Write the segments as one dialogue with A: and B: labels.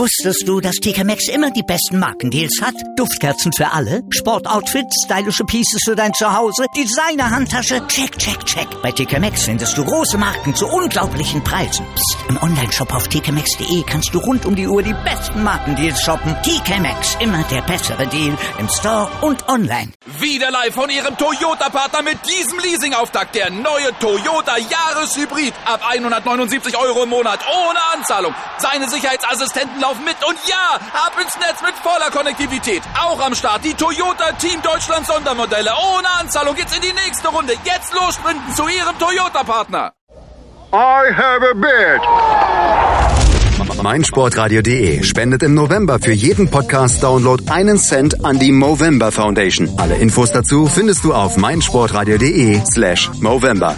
A: Wusstest du, dass TK Maxx immer die besten Markendeals hat? Duftkerzen für alle, Sportoutfits, stylische Pieces für dein Zuhause, Designer-Handtasche, check, check, check. Bei TK Maxx findest du große Marken zu unglaublichen Preisen. Psst. Im Onlineshop auf tkmaxx.de kannst du rund um die Uhr die besten Markendeals shoppen. TK Maxx, immer der bessere Deal im Store und online.
B: Wieder live von Ihrem Toyota-Partner mit diesem Leasing-Auftakt. Der neue Toyota Jahreshybrid. Ab 179 € im Monat. Ohne Anzahlung. Seine Sicherheitsassistenten laufen mit. Und ja, ab ins Netz mit voller Konnektivität. Auch am Start die Toyota Team Deutschland Sondermodelle. Ohne Anzahlung geht's in die nächste Runde. Jetzt los sprinten zu Ihrem Toyota-Partner.
C: I have a bid.
D: meinsportradio.de spendet im November für jeden Podcast-Download 1 Cent an die Movember Foundation. Alle Infos dazu findest du auf meinsportradio.de/Movember.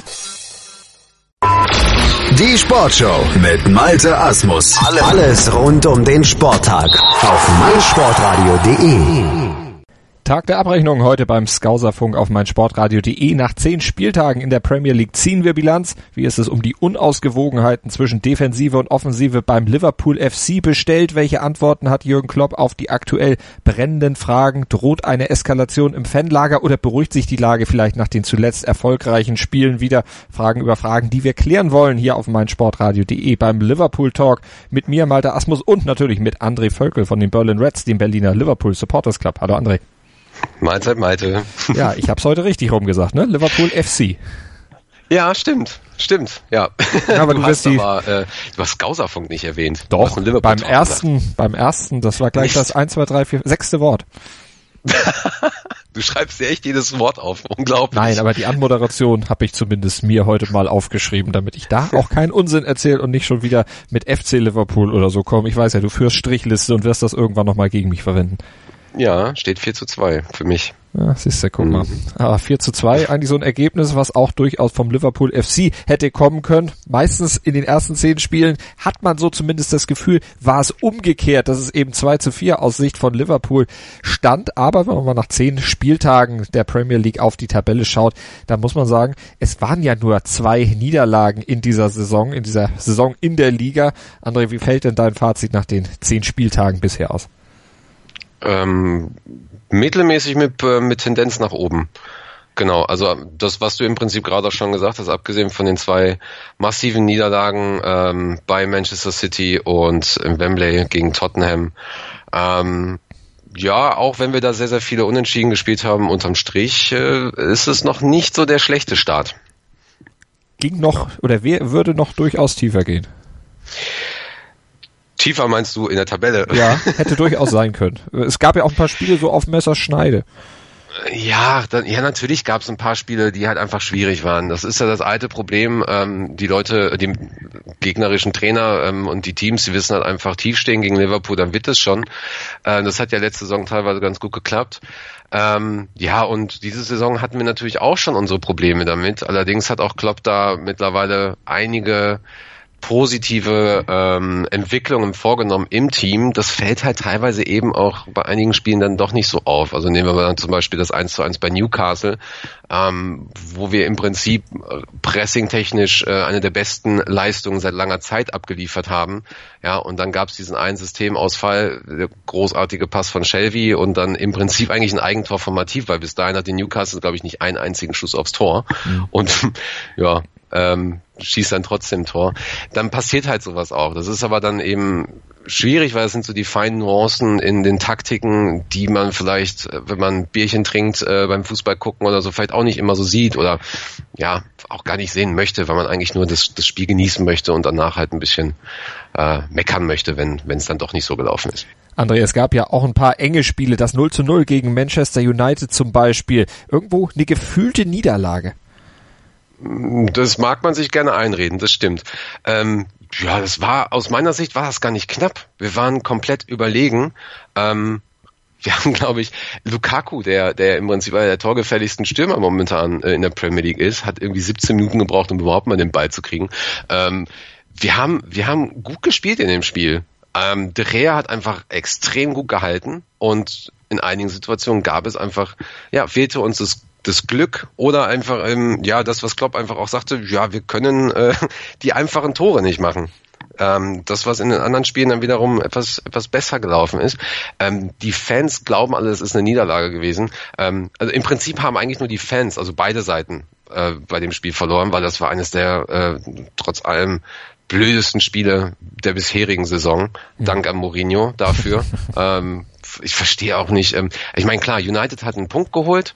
D: Die Sportshow mit Malte Asmus. Alles rund um den Sporttag auf meinsportradio.de.
E: Tag der Abrechnung heute beim Skauserfunk auf meinsportradio.de. Nach 10 Spieltagen in der Premier League ziehen wir Bilanz. Wie ist es um die Unausgewogenheiten zwischen Defensive und Offensive beim Liverpool FC bestellt? Welche Antworten hat Jürgen Klopp auf die aktuell brennenden Fragen? Droht eine Eskalation im Fanlager oder beruhigt sich die Lage vielleicht nach den zuletzt erfolgreichen Spielen wieder? Fragen über Fragen, die wir klären wollen hier auf meinsportradio.de beim Liverpool Talk mit mir, Malte Asmus, und natürlich mit André Völkel von den Berlin Reds, dem Berliner Liverpool Supporters Club. Hallo André.
F: Mahlzeit, Malte.
E: Ja, ich hab's heute richtig rumgesagt, ne? Liverpool FC.
F: Ja, stimmt, ja.
E: Ja, aber du hast
F: du hast Skauserfunk nicht erwähnt.
E: Doch, beim ersten, das war gleich das 1, 2, 3, 4, 6. Wort.
F: Du schreibst dir echt jedes Wort auf, unglaublich.
E: Nein, aber die Anmoderation habe ich zumindest mir heute mal aufgeschrieben, damit ich da auch keinen Unsinn erzähle und nicht schon wieder mit FC Liverpool oder so komme. Ich weiß ja, du führst Strichliste und wirst das irgendwann nochmal gegen mich verwenden.
F: Ja, steht 4:2 für mich.
E: Ja, siehst du, guck mal. Aber 4:2, eigentlich so ein Ergebnis, was auch durchaus vom Liverpool FC hätte kommen können. Meistens in den ersten 10 Spielen hat man so zumindest das Gefühl, war es umgekehrt, dass es eben 2:4 aus Sicht von Liverpool stand. Aber wenn man mal nach 10 Spieltagen der Premier League auf die Tabelle schaut, dann muss man sagen, es waren ja nur 2 Niederlagen in dieser Saison in der Liga. André, wie fällt denn dein Fazit nach den 10 Spieltagen bisher aus?
F: Mittelmäßig mit Tendenz nach oben. Genau, also das, was du im Prinzip gerade auch schon gesagt hast, abgesehen von den 2 massiven Niederlagen bei Manchester City und im Wembley gegen Tottenham. Ja, auch wenn wir da sehr, sehr viele Unentschieden gespielt haben, unterm Strich ist es noch nicht so der schlechte Start.
E: Ging noch, oder würde noch durchaus tiefer gehen?
F: Tiefer meinst du in der Tabelle?
E: Ja, hätte durchaus sein können. Es gab ja auch ein paar Spiele so auf Messerschneide.
F: Ja, natürlich gab es ein paar Spiele, die halt einfach schwierig waren. Das ist ja das alte Problem. Die Leute, die gegnerischen Trainer und die Teams, die wissen halt einfach tief stehen gegen Liverpool, dann wird es schon. Das hat ja letzte Saison teilweise ganz gut geklappt. Ja, und diese Saison hatten wir natürlich auch schon unsere Probleme damit. Allerdings hat auch Klopp da mittlerweile einige positive Entwicklungen vorgenommen im Team. Das fällt halt teilweise eben auch bei einigen Spielen dann doch nicht so auf. Also nehmen wir mal dann zum Beispiel das 1:1 bei Newcastle, wo wir im Prinzip pressingtechnisch eine der besten Leistungen seit langer Zeit abgeliefert haben. Ja, und dann gab es diesen einen Systemausfall, der großartige Pass von Shelvey und dann im Prinzip eigentlich ein Eigentor von Matip, weil bis dahin hatte Newcastle, glaube ich, nicht einen einzigen Schuss aufs Tor. Und ja, schießt dann trotzdem Tor. Dann passiert halt sowas auch. Das ist aber dann eben schwierig, weil es sind so die feinen Nuancen in den Taktiken, die man vielleicht, wenn man ein Bierchen trinkt, beim Fußball gucken oder so, vielleicht auch nicht immer so sieht oder ja, auch gar nicht sehen möchte, weil man eigentlich nur das Spiel genießen möchte und danach halt ein bisschen meckern möchte, wenn es dann doch nicht so gelaufen ist.
E: André, es gab ja auch ein paar enge Spiele, das 0:0 gegen Manchester United zum Beispiel. Irgendwo eine gefühlte Niederlage.
F: Das mag man sich gerne einreden, das stimmt. Ja, aus meiner Sicht war das gar nicht knapp. Wir waren komplett überlegen. Wir haben, glaube ich, Lukaku, der im Prinzip einer der torgefährlichsten Stürmer momentan in der Premier League ist, hat irgendwie 17 Minuten gebraucht, um überhaupt mal den Ball zu kriegen. Wir haben gut gespielt in dem Spiel. De Gea hat einfach extrem gut gehalten und in einigen Situationen gab es einfach, ja, fehlte uns das Glück oder einfach, das, was Klopp einfach auch sagte, ja, wir können die einfachen Tore nicht machen. Das, was in den anderen Spielen dann wiederum etwas besser gelaufen ist. Die Fans glauben alle, es ist eine Niederlage gewesen. Also im Prinzip haben eigentlich nur die Fans, also beide Seiten, bei dem Spiel verloren, weil das war eines der trotz allem blödesten Spiele der bisherigen Saison. Dank an Mourinho dafür. Ich verstehe auch nicht. Ich meine, klar, United hat einen Punkt geholt.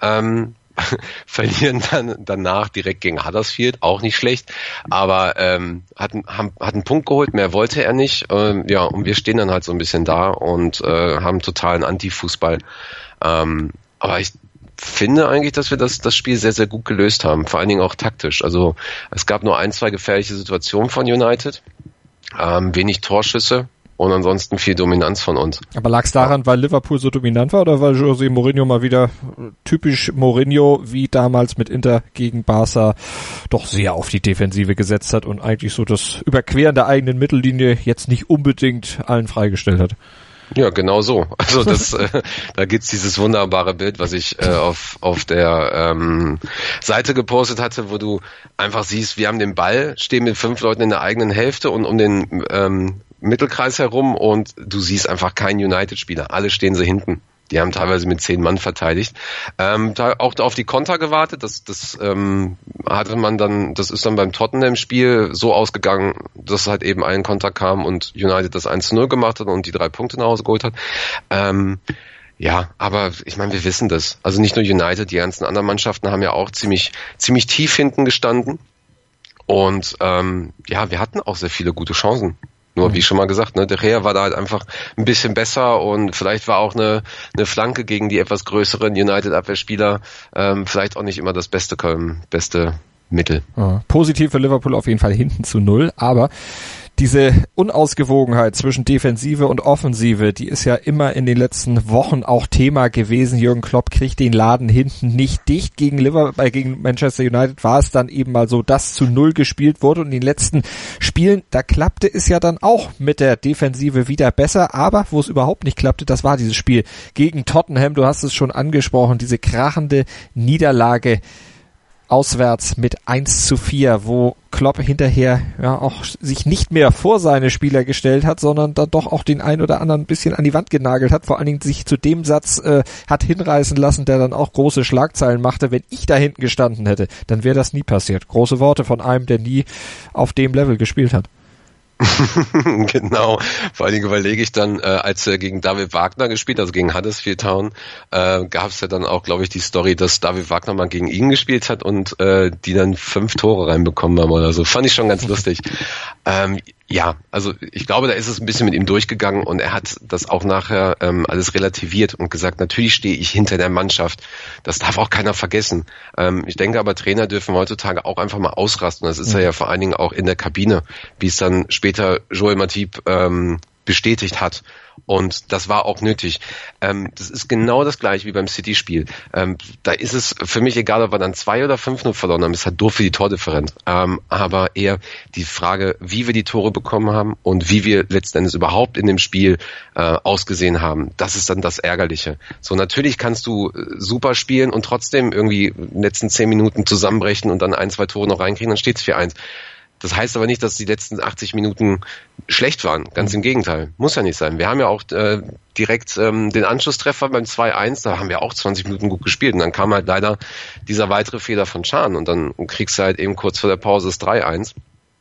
F: Verlieren dann danach direkt gegen Huddersfield, auch nicht schlecht, aber hat einen Punkt geholt, mehr wollte er nicht, und wir stehen dann halt so ein bisschen da und haben totalen Anti-Fußball, aber ich finde eigentlich, dass wir das Spiel sehr, sehr gut gelöst haben, vor allen Dingen auch taktisch. Also es gab nur 1-2 gefährliche Situationen von United, wenig Torschüsse und ansonsten viel Dominanz von uns.
E: Aber lag es daran, weil Liverpool so dominant war, oder weil José Mourinho mal wieder typisch Mourinho wie damals mit Inter gegen Barca doch sehr auf die Defensive gesetzt hat und eigentlich so das Überqueren der eigenen Mittellinie jetzt nicht unbedingt allen freigestellt hat?
F: Ja, genau so. Also da gibt's dieses wunderbare Bild, was ich auf der Seite gepostet hatte, wo du einfach siehst, wir haben den Ball, stehen mit 5 Leuten in der eigenen Hälfte und um den Mittelkreis herum und du siehst einfach keinen United-Spieler. Alle stehen sie hinten. Die haben teilweise mit 10 Mann verteidigt. Da auch auf die Konter gewartet. Das hatte man dann, das ist dann beim Tottenham-Spiel so ausgegangen, dass halt eben ein Konter kam und United das 1-0 gemacht hat und die 3 Punkte nach Hause geholt hat. Ja, aber ich meine, wir wissen das. Also nicht nur United, die ganzen anderen Mannschaften haben ja auch ziemlich tief hinten gestanden. Und wir hatten auch sehr viele gute Chancen. Nur wie schon mal gesagt, ne, De Gea war da halt einfach ein bisschen besser und vielleicht war auch eine Flanke gegen die etwas größeren United-Abwehrspieler vielleicht auch nicht immer das beste Mittel.
E: Positiv für Liverpool auf jeden Fall hinten zu 0, aber diese Unausgewogenheit zwischen Defensive und Offensive, die ist ja immer in den letzten Wochen auch Thema gewesen. Jürgen Klopp kriegt den Laden hinten nicht dicht. Gegen Manchester United war es dann eben mal so, dass zu 0 gespielt wurde. Und in den letzten Spielen, da klappte es ja dann auch mit der Defensive wieder besser. Aber wo es überhaupt nicht klappte, das war dieses Spiel gegen Tottenham. Du hast es schon angesprochen, diese krachende Niederlage auswärts mit 1-4, wo Klopp hinterher auch sich nicht mehr vor seine Spieler gestellt hat, sondern dann doch auch den ein oder anderen ein bisschen an die Wand genagelt hat, vor allen Dingen sich zu dem Satz hat hinreißen lassen, der dann auch große Schlagzeilen machte. Wenn ich da hinten gestanden hätte, dann wäre das nie passiert. Große Worte von einem, der nie auf dem Level gespielt hat.
F: Genau, vor allen Dingen überlege ich dann, als er gegen David Wagner gespielt, also gegen Huddersfield Town, gab es ja dann auch, glaube ich, die Story, dass David Wagner mal gegen ihn gespielt hat und die dann 5 Tore reinbekommen haben oder so. Fand ich schon ganz lustig. Ja, also ich glaube, da ist es ein bisschen mit ihm durchgegangen und er hat das auch nachher alles relativiert und gesagt, natürlich stehe ich hinter der Mannschaft. Das darf auch keiner vergessen. Ich denke aber, Trainer dürfen heutzutage auch einfach mal ausrasten. Das ist ja vor allen Dingen auch in der Kabine, wie es dann später Joel Matip bestätigt hat. Und das war auch nötig. Das ist genau das gleiche wie beim City-Spiel. Da ist es für mich egal, ob wir dann 2 oder 5-0 verloren haben. Es ist halt doof für die Tordifferenz. Aber eher die Frage, wie wir die Tore bekommen haben und wie wir letzten Endes überhaupt in dem Spiel ausgesehen haben. Das ist dann das Ärgerliche. So, natürlich kannst du super spielen und trotzdem irgendwie in den letzten 10 Minuten zusammenbrechen und dann 1-2 Tore noch reinkriegen, dann steht es 4-1. Das heißt aber nicht, dass die letzten 80 Minuten schlecht waren. Ganz im Gegenteil. Muss ja nicht sein. Wir haben ja auch direkt den Anschlusstreffer beim 2-1, da haben wir auch 20 Minuten gut gespielt. Und dann kam halt leider dieser weitere Fehler von Can und dann kriegst du halt eben kurz vor der Pause das 3-1.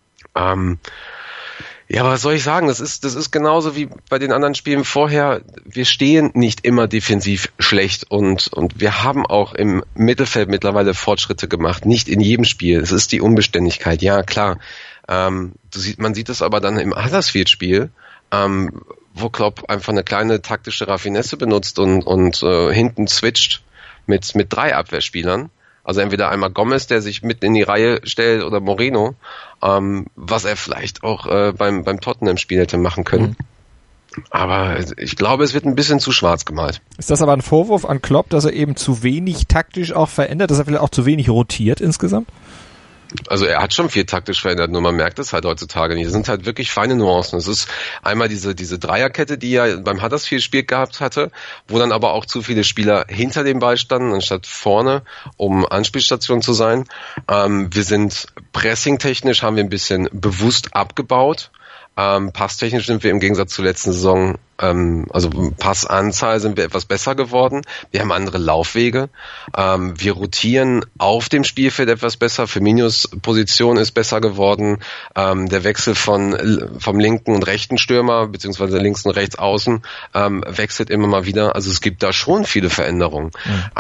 F: Ja, aber was soll ich sagen? Das ist genauso wie bei den anderen Spielen vorher. Wir stehen nicht immer defensiv schlecht und wir haben auch im Mittelfeld mittlerweile Fortschritte gemacht. Nicht in jedem Spiel. Es ist die Unbeständigkeit. Ja, klar. Man sieht es aber dann im Huddersfield-Spiel, wo Klopp einfach eine kleine taktische Raffinesse benutzt und hinten switcht mit 3 Abwehrspielern. Also entweder einmal Gomez, der sich mitten in die Reihe stellt, oder Moreno, was er vielleicht auch beim Tottenham-Spiel hätte machen können. Aber ich glaube, es wird ein bisschen zu schwarz gemalt.
E: Ist das aber ein Vorwurf an Klopp, dass er eben zu wenig taktisch auch verändert, dass er vielleicht auch zu wenig rotiert insgesamt?
F: Also er hat schon viel taktisch verändert, nur man merkt es halt heutzutage nicht. Es sind halt wirklich feine Nuancen. Es ist einmal diese Dreierkette, die er beim Huddersfield-Spiel gehabt hatte, wo dann aber auch zu viele Spieler hinter dem Ball standen, anstatt vorne, um Anspielstation zu sein. Wir sind pressingtechnisch, haben wir ein bisschen bewusst abgebaut. Passtechnisch sind wir im Gegensatz zur letzten Saison, also Passanzahl sind wir etwas besser geworden. Wir haben andere Laufwege. Wir rotieren auf dem Spielfeld etwas besser. Firminios Position ist besser geworden. Der Wechsel vom linken und rechten Stürmer, beziehungsweise links und rechts außen, wechselt immer mal wieder. Also es gibt da schon viele Veränderungen.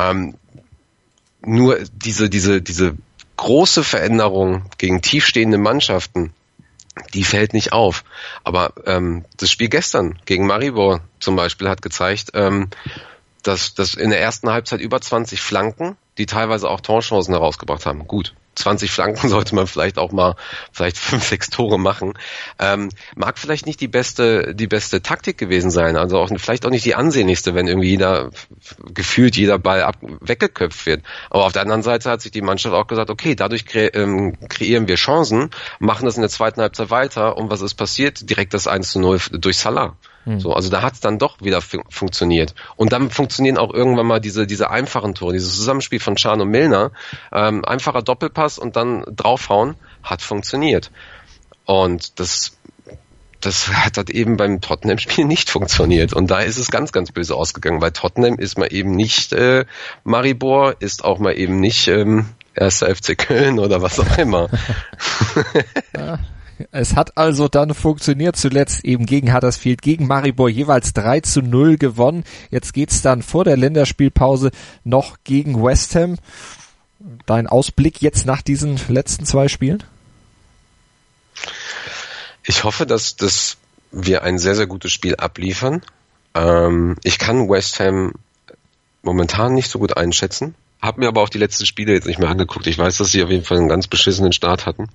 F: Nur diese große Veränderung gegen tiefstehende Mannschaften, die fällt nicht auf. Aber das Spiel gestern gegen Maribor zum Beispiel hat gezeigt, dass in der ersten Halbzeit über 20 Flanken, die teilweise auch Torchancen herausgebracht haben. Gut, 20 Flanken sollte man vielleicht 5, 6 Tore machen. Mag vielleicht nicht die beste Taktik gewesen sein, also vielleicht auch nicht die ansehnlichste, wenn irgendwie gefühlt jeder Ball weggeköpft wird. Aber auf der anderen Seite hat sich die Mannschaft auch gesagt, okay, dadurch kreieren wir Chancen, machen das in der zweiten Halbzeit weiter und was ist passiert? Direkt das 1:0 durch Salah. So, also da hat es dann doch wieder funktioniert. Und dann funktionieren auch irgendwann mal diese einfachen Tore, dieses Zusammenspiel von Can und Milner. Einfacher Doppelpass und dann draufhauen, hat funktioniert. Und das hat eben beim Tottenham-Spiel nicht funktioniert. Und da ist es ganz, ganz böse ausgegangen. Bei Tottenham ist man eben nicht Maribor, ist auch mal eben nicht 1. FC Köln oder was auch immer.
E: Ja. Es hat also dann funktioniert, zuletzt eben gegen Huddersfield, gegen Maribor jeweils 3:0 gewonnen. Jetzt geht's dann vor der Länderspielpause noch gegen West Ham. Dein Ausblick jetzt nach diesen letzten 2 Spielen?
F: Ich hoffe, dass wir ein sehr, sehr gutes Spiel abliefern. Ich kann West Ham momentan nicht so gut einschätzen. Hab mir aber auch die letzten Spiele jetzt nicht mehr angeguckt. Ich weiß, dass sie auf jeden Fall einen ganz beschissenen Start hatten.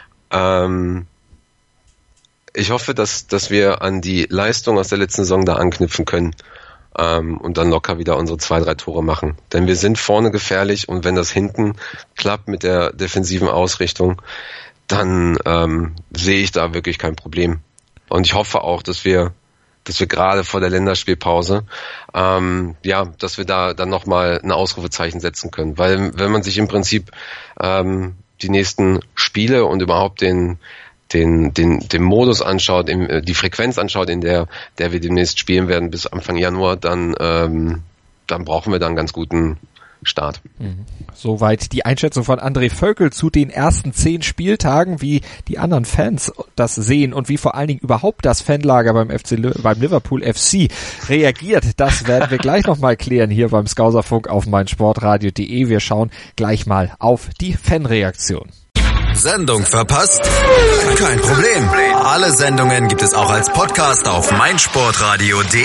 F: Ich hoffe, dass wir an die Leistung aus der letzten Saison da anknüpfen können und dann locker wieder unsere 2, 3 Tore machen. Denn wir sind vorne gefährlich und wenn das hinten klappt mit der defensiven Ausrichtung, dann sehe ich da wirklich kein Problem. Und ich hoffe auch, dass wir gerade vor der Länderspielpause, dass wir da dann nochmal ein Ausrufezeichen setzen können. Weil wenn man sich im Prinzip die nächsten Spiele und überhaupt den Modus anschaut, die Frequenz anschaut, in der wir demnächst spielen werden bis Anfang Januar, dann brauchen wir da einen ganz guten Start.
E: Soweit die Einschätzung von André Völkel zu den ersten 10 Spieltagen, wie die anderen Fans das sehen und wie vor allen Dingen überhaupt das Fanlager beim Liverpool FC reagiert. Das werden wir gleich nochmal klären hier beim Skauserfunk auf meinsportradio.de. Wir schauen gleich mal auf die Fanreaktion.
G: Sendung verpasst? Kein Problem. Alle Sendungen gibt es auch als Podcast auf meinsportradio.de.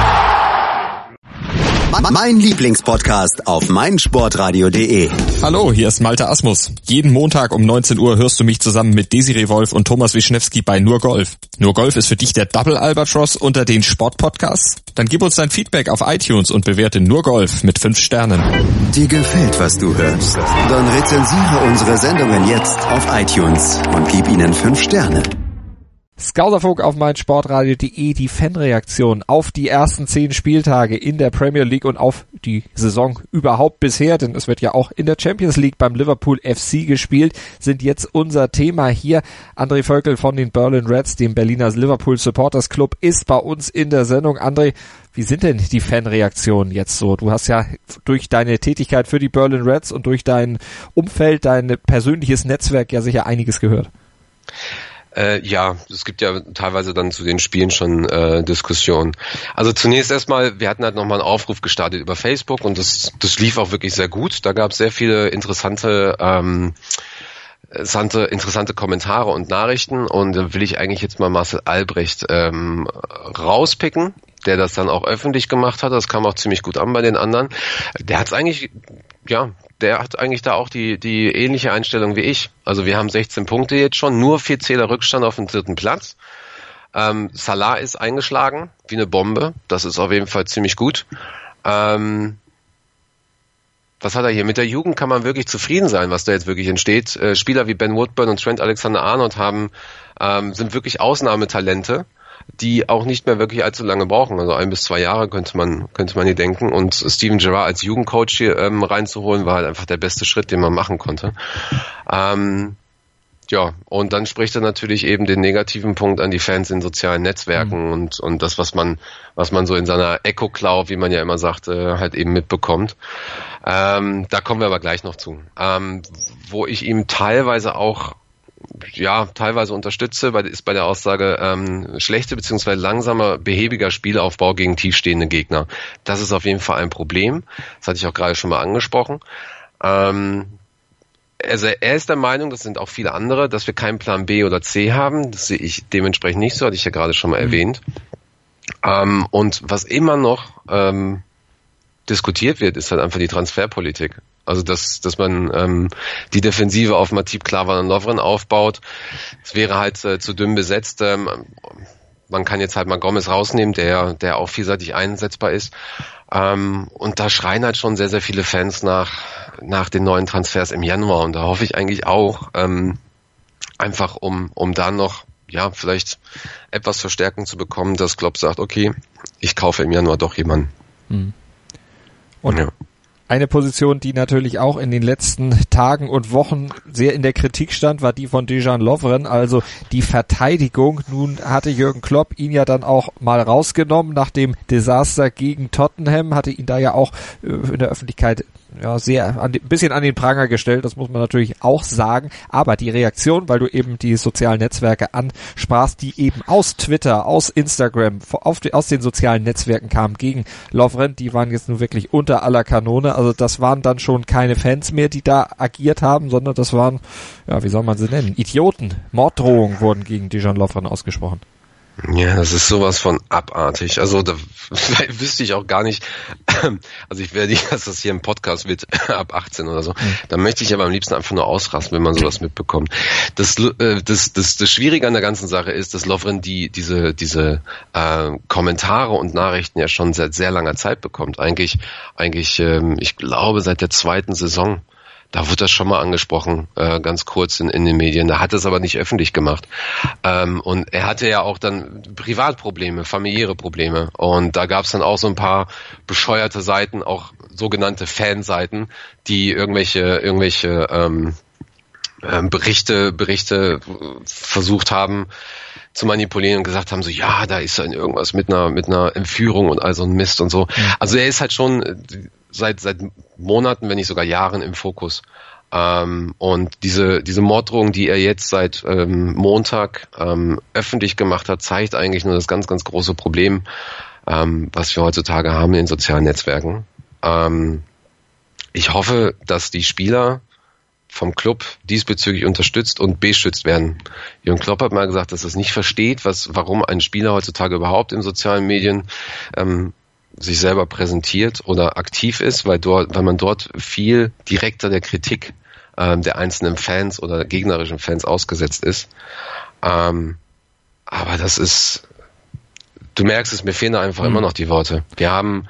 D: Mein Lieblingspodcast auf meinsportradio.de.
H: Hallo, hier ist Malte Asmus. Jeden Montag um 19 Uhr hörst du mich zusammen mit Desiree Wolf und Thomas Wischnewski bei Nur Golf. Nur Golf ist für dich der Double Albatross unter den Sportpodcasts? Dann gib uns dein Feedback auf iTunes und bewerte Nur Golf mit 5 Sternen.
D: Dir gefällt, was du hörst? Dann rezensiere unsere Sendungen jetzt auf iTunes und gib ihnen 5 Sterne.
E: Skauserfunk auf meinsportradio.de, die Fanreaktion auf die ersten 10 Spieltage in der Premier League und auf die Saison überhaupt bisher, denn es wird ja auch in der Champions League beim Liverpool FC gespielt, sind jetzt unser Thema hier. André Völkel von den Berlin Reds, dem Berliner Liverpool Supporters Club, ist bei uns in der Sendung. André, wie sind denn die Fanreaktionen jetzt so? Du hast ja durch deine Tätigkeit für die Berlin Reds und durch dein Umfeld, dein persönliches Netzwerk ja sicher einiges gehört.
F: Ja, es gibt ja teilweise dann zu den Spielen schon Diskussionen. Also zunächst erstmal, wir hatten halt nochmal einen Aufruf gestartet über Facebook und das lief auch wirklich sehr gut. Da gab es sehr viele interessante Kommentare und Nachrichten und da will ich eigentlich jetzt mal Marcel Albrecht rauspicken, der das dann auch öffentlich gemacht hat. Das kam auch ziemlich gut an bei den anderen. Der hat eigentlich da auch die ähnliche Einstellung wie ich. Also wir haben 16 Punkte jetzt schon, nur 4 Zähler Rückstand auf dem 3. Platz. Salah ist eingeschlagen wie eine Bombe. Das ist auf jeden Fall ziemlich gut. Was hat er hier? Mit der Jugend kann man wirklich zufrieden sein, was da jetzt wirklich entsteht. Spieler wie Ben Woodburn und Trent Alexander-Arnold sind wirklich Ausnahmetalente, die auch nicht mehr wirklich allzu lange brauchen. Also 1 bis 2 Jahre könnte man hier denken. Und Steven Gerrard als Jugendcoach hier reinzuholen, war halt einfach der beste Schritt, den man machen konnte. Ja, und dann spricht er natürlich eben den negativen Punkt an die Fans in sozialen Netzwerken und das, was man so in seiner Echo-Cloud, wie man ja immer sagt, halt eben mitbekommt. Da kommen wir aber gleich noch zu. Wo ich ihm teilweise unterstütze, ist bei der Aussage schlechte bzw. langsamer, behäbiger Spielaufbau gegen tiefstehende Gegner. Das ist auf jeden Fall ein Problem. Das hatte ich auch gerade schon mal angesprochen. Also er ist der Meinung, das sind auch viele andere, dass wir keinen Plan B oder C haben. Das sehe ich dementsprechend nicht so, hatte ich ja gerade schon mal erwähnt. Und was immer noch diskutiert wird, ist halt einfach die Transferpolitik. Also dass man die Defensive auf Matip, Klavan und Lovren aufbaut. Es wäre halt zu dünn besetzt. Man kann jetzt halt mal Gomez rausnehmen, der auch vielseitig einsetzbar ist. Und da schreien halt schon sehr, sehr viele Fans nach den neuen Transfers im Januar. Und da hoffe ich eigentlich auch, einfach um da noch, ja, vielleicht etwas Verstärkung zu bekommen, dass Klopp sagt, okay, ich kaufe im Januar doch jemanden.
E: Und
F: ja.
E: Eine Position, die natürlich auch in den letzten Tagen und Wochen sehr in der Kritik stand, war die von Dejan Lovren, also die Verteidigung. Nun hatte Jürgen Klopp ihn ja dann auch mal rausgenommen nach dem Desaster gegen Tottenham, hatte ihn da ja auch in der Öffentlichkeit ein bisschen an den Pranger gestellt, das muss man natürlich auch sagen, aber die Reaktion, weil du eben die sozialen Netzwerke ansprachst, die eben aus Twitter, aus Instagram, aus den sozialen Netzwerken kamen gegen Lovren, die waren jetzt nur wirklich unter aller Kanone, also das waren dann schon keine Fans mehr, die da agiert haben, sondern das waren, wie soll man sie nennen, Idioten. Morddrohungen wurden gegen Dejan Lovren ausgesprochen.
F: Ja, das ist sowas von abartig. Also da wüsste ich auch gar nicht, also ich werde nicht, dass das hier im Podcast wird ab 18 oder so. Da möchte ich aber am liebsten einfach nur ausrasten, wenn man sowas mitbekommt. Das Schwierige an der ganzen Sache ist, dass Lovren diese Kommentare und Nachrichten ja schon seit sehr langer Zeit bekommt. Eigentlich, ich glaube seit der 2. Saison. Da wurde das schon mal angesprochen, ganz kurz in den Medien. Da hat es aber nicht öffentlich gemacht. Und er hatte ja auch dann Privatprobleme, familiäre Probleme. Und da gab es dann auch so ein paar bescheuerte Seiten, auch sogenannte Fanseiten, die irgendwelche Berichte versucht haben zu manipulieren und gesagt haben, so ja, da ist dann irgendwas mit einer Entführung und all so ein Mist und so. Also er ist halt schon seit Monaten, wenn nicht sogar Jahren im Fokus. Und diese Morddrohung, die er jetzt seit Montag öffentlich gemacht hat, zeigt eigentlich nur das ganz, ganz große Problem, was wir heutzutage haben in den sozialen Netzwerken. Ich hoffe, dass die Spieler vom Club diesbezüglich unterstützt und beschützt werden. Jürgen Klopp hat mal gesagt, dass er es nicht versteht, warum ein Spieler heutzutage überhaupt in sozialen Medien sich selber präsentiert oder aktiv ist, weil man dort viel direkter der Kritik der einzelnen Fans oder gegnerischen Fans ausgesetzt ist. Aber das ist, du merkst es, mir fehlen da einfach immer noch die Worte. Wir haben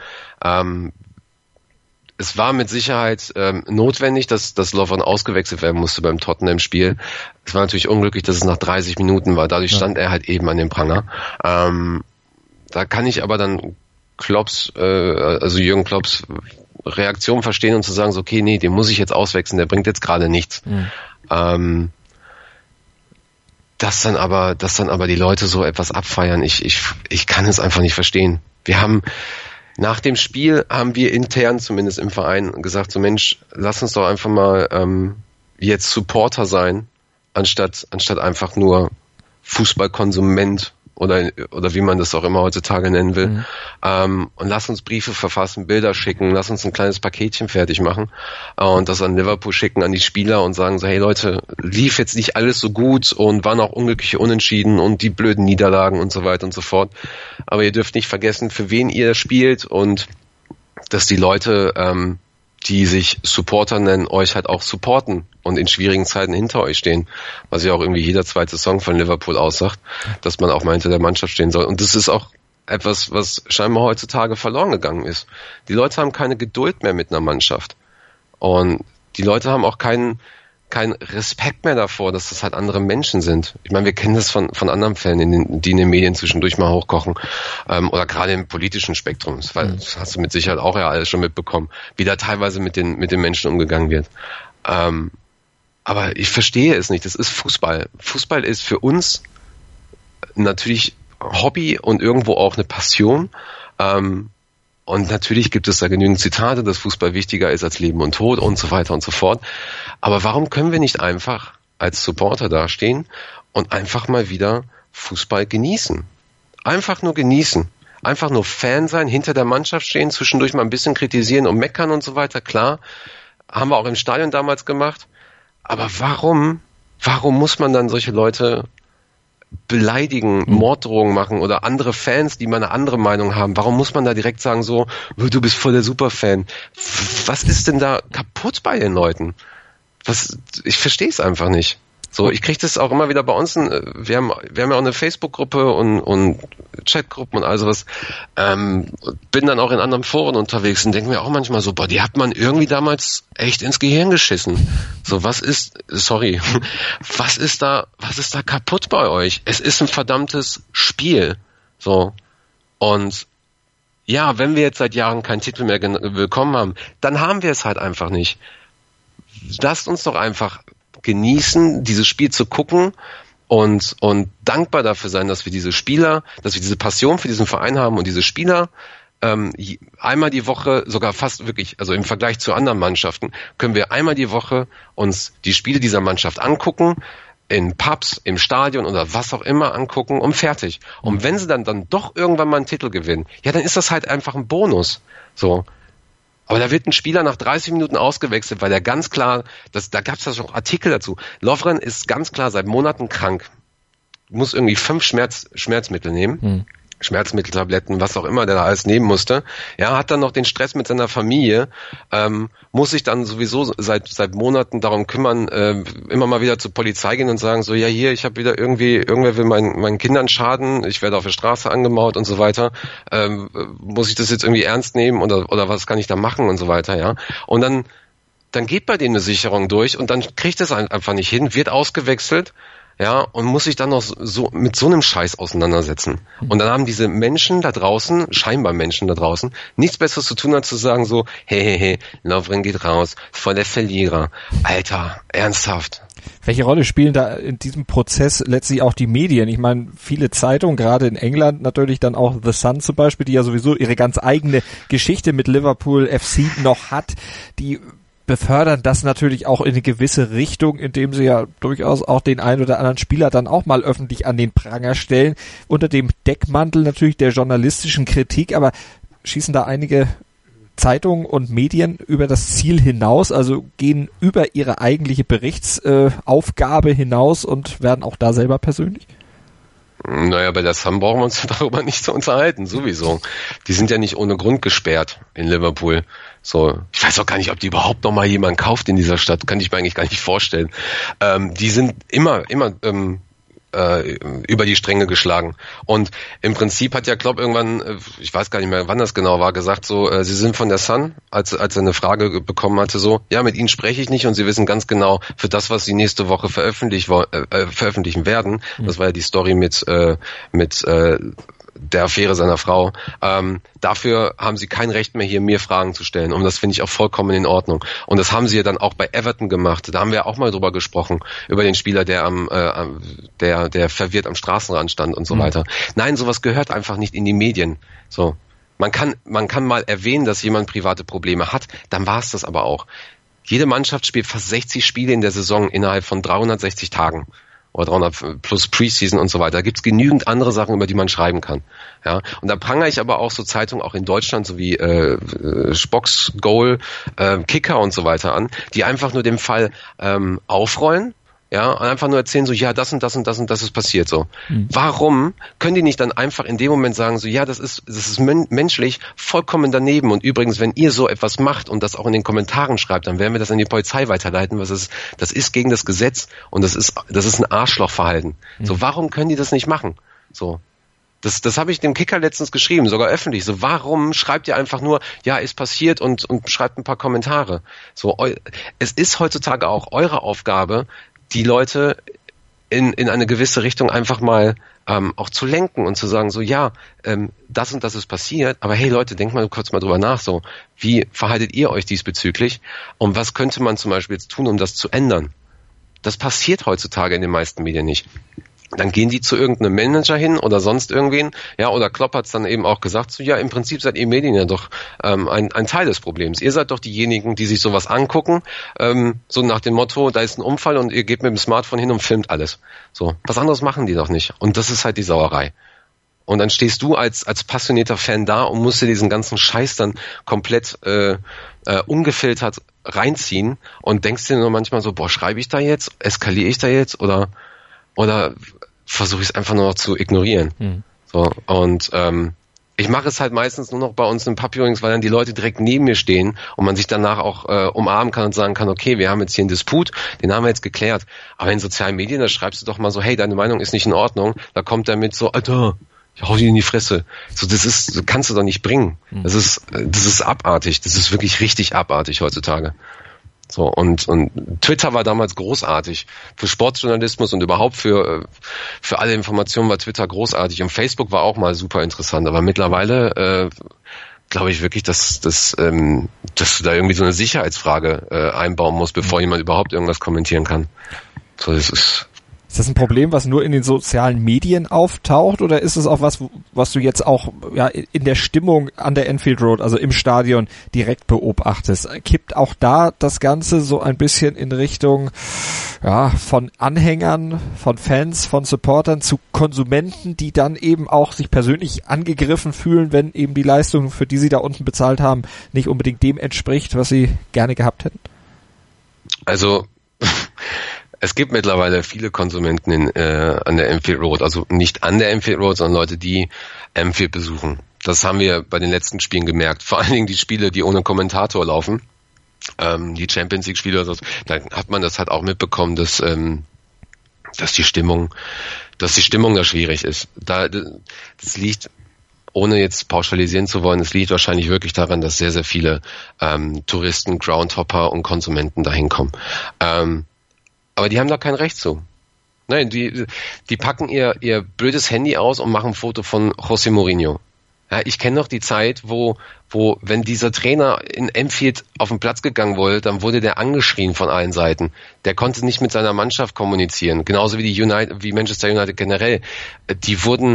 F: es war mit Sicherheit notwendig, dass Lovren ausgewechselt werden musste beim Tottenham-Spiel. Es war natürlich unglücklich, dass es nach 30 Minuten war. Dadurch stand er halt eben an dem Pranger. Da kann ich aber dann Jürgen Klopps Reaktion verstehen und zu sagen, so, okay, nee, den muss ich jetzt auswechseln, der bringt jetzt gerade nichts. Dass dann aber die Leute so etwas abfeiern, ich kann es einfach nicht verstehen. Nach dem Spiel haben wir intern, zumindest im Verein, gesagt, so Mensch, lass uns doch einfach mal jetzt Supporter sein, anstatt einfach nur Fußballkonsument oder wie man das auch immer heutzutage nennen will. Und lass uns Briefe verfassen, Bilder schicken, lass uns ein kleines Paketchen fertig machen und das an Liverpool schicken, an die Spieler und sagen so, hey Leute, lief jetzt nicht alles so gut und waren auch unglückliche Unentschieden und die blöden Niederlagen und so weiter und so fort. Aber ihr dürft nicht vergessen, für wen ihr spielt und dass die Leute, die sich Supporter nennen, euch halt auch supporten und in schwierigen Zeiten hinter euch stehen, was ja auch irgendwie jeder zweite Song von Liverpool aussagt, dass man auch mal hinter der Mannschaft stehen soll. Und das ist auch etwas, was scheinbar heutzutage verloren gegangen ist. Die Leute haben keine Geduld mehr mit einer Mannschaft. Und die Leute haben auch keinen Respekt mehr davor, dass das halt andere Menschen sind. Ich meine, wir kennen das von anderen Fällen, die in den Medien zwischendurch mal hochkochen, oder gerade im politischen Spektrum. Das hast du mit Sicherheit auch ja alles schon mitbekommen, wie da teilweise mit den Menschen umgegangen wird. Aber ich verstehe es nicht. Das ist Fußball. Fußball ist für uns natürlich Hobby und irgendwo auch eine Passion. Und natürlich gibt es da genügend Zitate, dass Fußball wichtiger ist als Leben und Tod und so weiter und so fort. Aber warum können wir nicht einfach als Supporter dastehen und einfach mal wieder Fußball genießen? Einfach nur genießen. Einfach nur Fan sein, hinter der Mannschaft stehen, zwischendurch mal ein bisschen kritisieren und meckern und so weiter. Klar, haben wir auch im Stadion damals gemacht. Aber warum muss man dann solche Leute beleidigen, Morddrohungen machen oder andere Fans, die mal eine andere Meinung haben? Warum muss man da direkt sagen so, du bist voll der Superfan? Was ist denn da kaputt bei den Leuten? Ich verstehe es einfach nicht. So, ich kriege das auch immer wieder bei uns. Wir haben ja auch eine Facebook-Gruppe und Chatgruppen und all sowas. Bin dann auch in anderen Foren unterwegs und denke mir auch manchmal so, die hat man irgendwie damals echt ins Gehirn geschissen. So, was ist da kaputt bei euch? Es ist ein verdammtes Spiel. So. Und ja, wenn wir jetzt seit Jahren keinen Titel mehr bekommen haben, dann haben wir es halt einfach nicht. Lasst uns doch einfach genießen, dieses Spiel zu gucken und dankbar dafür sein, dass wir diese Spieler, dass wir diese Passion für diesen Verein haben und diese Spieler einmal die Woche, sogar fast wirklich, also im Vergleich zu anderen Mannschaften, können wir einmal die Woche uns die Spiele dieser Mannschaft angucken, in Pubs, im Stadion oder was auch immer angucken und fertig. Und wenn sie dann doch irgendwann mal einen Titel gewinnen, ja, dann ist das halt einfach ein Bonus. So. Aber da wird ein Spieler nach 30 Minuten ausgewechselt, weil der ganz klar, da gab es ja schon Artikel dazu. Lovren ist ganz klar seit Monaten krank. Muss irgendwie 5 Schmerzmittel nehmen. Schmerzmitteltabletten, was auch immer der da alles nehmen musste. Ja, hat dann noch den Stress mit seiner Familie, muss sich dann sowieso seit Monaten darum kümmern, immer mal wieder zur Polizei gehen und sagen so, ja hier, ich habe wieder irgendwer will meinen Kindern schaden, ich werde auf der Straße angemaut und so weiter, muss ich das jetzt irgendwie ernst nehmen oder was kann ich da machen und so weiter, ja. Und dann geht bei denen eine Sicherung durch und dann kriegt es einfach nicht hin, wird ausgewechselt. Ja, und muss sich dann noch so mit so einem Scheiß auseinandersetzen. Und dann haben diese Menschen da draußen, scheinbar Menschen da draußen, nichts Besseres zu tun, als zu sagen so, hey, Lovren geht raus, voll der Verlierer. Alter, ernsthaft.
E: Welche Rolle spielen da in diesem Prozess letztlich auch die Medien? Ich meine, viele Zeitungen, gerade in England natürlich dann auch The Sun zum Beispiel, die ja sowieso ihre ganz eigene Geschichte mit Liverpool FC noch hat, die befördern das natürlich auch in eine gewisse Richtung, indem sie ja durchaus auch den einen oder anderen Spieler dann auch mal öffentlich an den Pranger stellen, unter dem Deckmantel natürlich der journalistischen Kritik, aber schießen da einige Zeitungen und Medien über das Ziel hinaus, also gehen über ihre eigentliche Berichtsaufgabe hinaus und werden auch da selber persönlich?
F: Naja, bei der Sun brauchen wir uns darüber nicht zu unterhalten, sowieso. Die sind ja nicht ohne Grund gesperrt in Liverpool. So, ich weiß auch gar nicht, ob die überhaupt noch mal jemand kauft in dieser Stadt. Kann ich mir eigentlich gar nicht vorstellen. Die sind immer über die Stränge geschlagen. Und im Prinzip hat ja Klopp irgendwann, ich weiß gar nicht mehr, wann das genau war, gesagt so, sie sind von der Sun, als er eine Frage bekommen hatte, so, ja, mit ihnen spreche ich nicht und sie wissen ganz genau, für das, was sie nächste Woche veröffentlichen werden, das war ja die Story mit der Affäre seiner Frau, dafür haben sie kein Recht mehr, hier mir Fragen zu stellen. Und das finde ich auch vollkommen in Ordnung. Und das haben sie ja dann auch bei Everton gemacht. Da haben wir auch mal drüber gesprochen, über den Spieler, der der verwirrt am Straßenrand stand und so weiter. Nein, sowas gehört einfach nicht in die Medien. So. Man kann mal erwähnen, dass jemand private Probleme hat, dann war es das aber auch. Jede Mannschaft spielt fast 60 Spiele in der Saison innerhalb von 360 Tagen. Oder 300 plus Preseason und so weiter. Da gibt's genügend andere Sachen, über die man schreiben kann. Ja, und da prangere ich aber auch so Zeitungen auch in Deutschland, so wie Spocks, Goal, Kicker und so weiter an, die einfach nur den Fall aufrollen, ja, und einfach nur erzählen so, ja, das und das und das und das ist passiert so. Warum können die nicht dann einfach in dem Moment sagen so, ja, das ist menschlich vollkommen daneben und übrigens, wenn ihr so etwas macht und das auch in den Kommentaren schreibt, dann werden wir das an die Polizei weiterleiten, das ist gegen das Gesetz und das ist ein Arschlochverhalten. So, warum können die das nicht machen? So. Das habe ich dem Kicker letztens geschrieben, sogar öffentlich. So, warum schreibt ihr einfach nur, ja, ist passiert und schreibt ein paar Kommentare? So, es ist heutzutage auch eure Aufgabe, die Leute in eine gewisse Richtung einfach mal auch zu lenken und zu sagen so, ja, das und das ist passiert, aber hey Leute, denkt mal kurz mal drüber nach, so, wie verhaltet ihr euch diesbezüglich und was könnte man zum Beispiel jetzt tun, um das zu ändern? Das passiert heutzutage in den meisten Medien nicht. Dann gehen die zu irgendeinem Manager hin oder sonst irgendwen, ja, oder Klopp hat's dann eben auch gesagt, so, ja, im Prinzip seid ihr Medien ja doch ein Teil des Problems. Ihr seid doch diejenigen, die sich sowas angucken, so nach dem Motto, da ist ein Unfall und ihr geht mit dem Smartphone hin und filmt alles. So, was anderes machen die doch nicht. Und das ist halt die Sauerei. Und dann stehst du als passionierter Fan da und musst dir diesen ganzen Scheiß dann komplett ungefiltert reinziehen und denkst dir nur manchmal so, boah, schreibe ich da jetzt? Eskaliere ich da jetzt? Oder versuche ich es einfach nur noch zu ignorieren. So, und ich mache es halt meistens nur noch bei uns in Pub-Viewings, weil dann die Leute direkt neben mir stehen und man sich danach auch umarmen kann und sagen kann, okay, wir haben jetzt hier einen Disput, den haben wir jetzt geklärt. Aber in sozialen Medien, da schreibst du doch mal so, hey, deine Meinung ist nicht in Ordnung. Da kommt der mit so, Alter, ich hau dir in die Fresse. So, das kannst du doch nicht bringen. Das ist abartig. Das ist wirklich richtig abartig heutzutage. So, und Twitter war damals großartig. Für Sportjournalismus und überhaupt für alle Informationen war Twitter großartig. Und Facebook war auch mal super interessant. Aber mittlerweile glaube ich wirklich, dass du da irgendwie so eine Sicherheitsfrage einbauen musst, bevor jemand überhaupt irgendwas kommentieren kann. So,
E: Ist das ein Problem, was nur in den sozialen Medien auftaucht, oder ist es auch was du jetzt auch in der Stimmung an der Anfield Road, also im Stadion, direkt beobachtest? Kippt auch da das Ganze so ein bisschen in Richtung von Anhängern, von Fans, von Supportern zu Konsumenten, die dann eben auch sich persönlich angegriffen fühlen, wenn eben die Leistung, für die sie da unten bezahlt haben, nicht unbedingt dem entspricht, was sie gerne gehabt hätten?
F: Also es gibt mittlerweile viele Konsumenten an der Anfield Road, also nicht an der Anfield Road, sondern Leute, die Anfield besuchen. Das haben wir bei den letzten Spielen gemerkt. Vor allen Dingen die Spiele, die ohne Kommentator laufen, die Champions League Spiele, da hat man das halt auch mitbekommen, dass die Stimmung da schwierig ist. Das liegt, ohne jetzt pauschalisieren zu wollen, es liegt wahrscheinlich wirklich daran, dass sehr, sehr viele Touristen, Groundhopper und Konsumenten dahin kommen. Aber die haben da kein Recht zu. Nein, die packen ihr blödes Handy aus und machen ein Foto von José Mourinho. Ja, ich kenne noch die Zeit, wo wenn dieser Trainer in Anfield auf den Platz gegangen wurde, dann wurde der angeschrien von allen Seiten. Der konnte nicht mit seiner Mannschaft kommunizieren. Genauso wie Manchester United generell. Die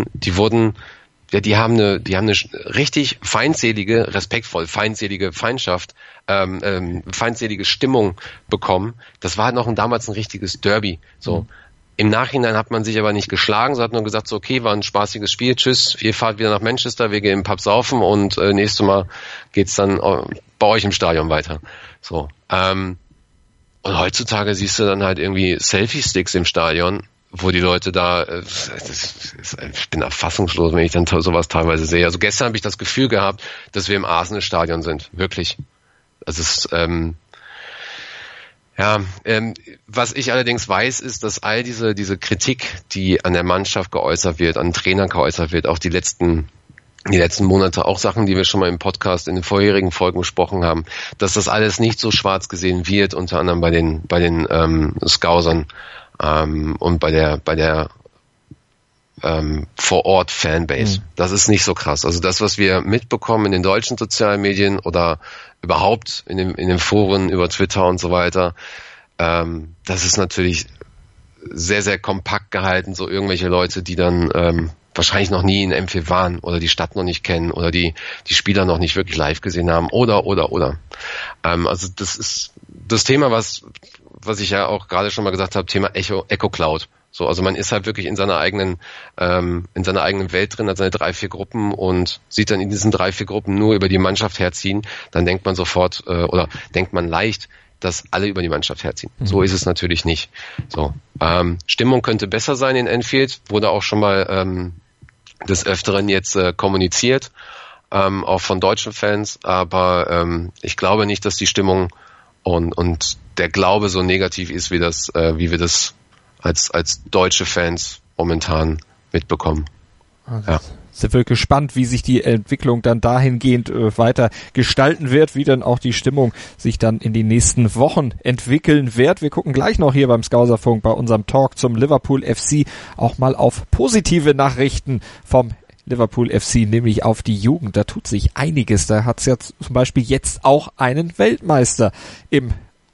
F: haben eine richtig feindselige, respektvoll, feindselige Feindschaft, feindselige Stimmung bekommen. Das war halt damals ein richtiges Derby. So. Im Nachhinein hat man sich aber nicht geschlagen, so hat nur gesagt, so, okay, war ein spaßiges Spiel, tschüss, ihr fahrt wieder nach Manchester, wir gehen im Pub saufen und nächstes Mal geht's dann bei euch im Stadion weiter. So. Und heutzutage siehst du dann halt irgendwie Selfie-Sticks im Stadion, wo die Leute da, ich bin da fassungslos, wenn ich dann sowas teilweise sehe. Also gestern habe ich das Gefühl gehabt, dass wir im Arsenal-Stadion sind, wirklich. Also es was ich allerdings weiß, ist, dass all diese Kritik, die an der Mannschaft geäußert wird, an Trainern geäußert wird, auch die letzten Monate, auch Sachen, die wir schon mal im Podcast in den vorherigen Folgen besprochen haben, dass das alles nicht so schwarz gesehen wird, unter anderem bei den Scousern und bei der Vor-Ort-Fanbase. Das ist nicht so krass. Also das, was wir mitbekommen in den deutschen sozialen Medien oder überhaupt in den Foren über Twitter und so weiter, das ist natürlich sehr, sehr kompakt gehalten. So irgendwelche Leute, die dann wahrscheinlich noch nie in Anfield waren oder die Stadt noch nicht kennen oder die Spieler noch nicht wirklich live gesehen haben oder. Also das ist das Thema, was ich ja auch gerade schon mal gesagt habe, Thema Echo Cloud. So, also man ist halt wirklich in seiner eigenen Welt drin, hat seine 3-4 Gruppen und sieht dann in diesen 3-4 Gruppen nur über die Mannschaft herziehen, dann denkt man sofort oder denkt man leicht, dass alle über die Mannschaft herziehen. So ist es natürlich nicht. So, Stimmung könnte besser sein in Anfield, wurde auch schon mal des Öfteren jetzt kommuniziert, auch von deutschen Fans, aber ich glaube nicht, dass die Stimmung und der Glaube so negativ ist, wie wir das als deutsche Fans momentan mitbekommen.
E: Ja. Sind wir gespannt, wie sich die Entwicklung dann dahingehend weiter gestalten wird, wie dann auch die Stimmung sich dann in den nächsten Wochen entwickeln wird. Wir gucken gleich noch hier beim Skauserfunk bei unserem Talk zum Liverpool FC auch mal auf positive Nachrichten vom Liverpool FC, nämlich auf die Jugend. Da tut sich einiges. Da hat es ja zum Beispiel jetzt auch einen Weltmeister im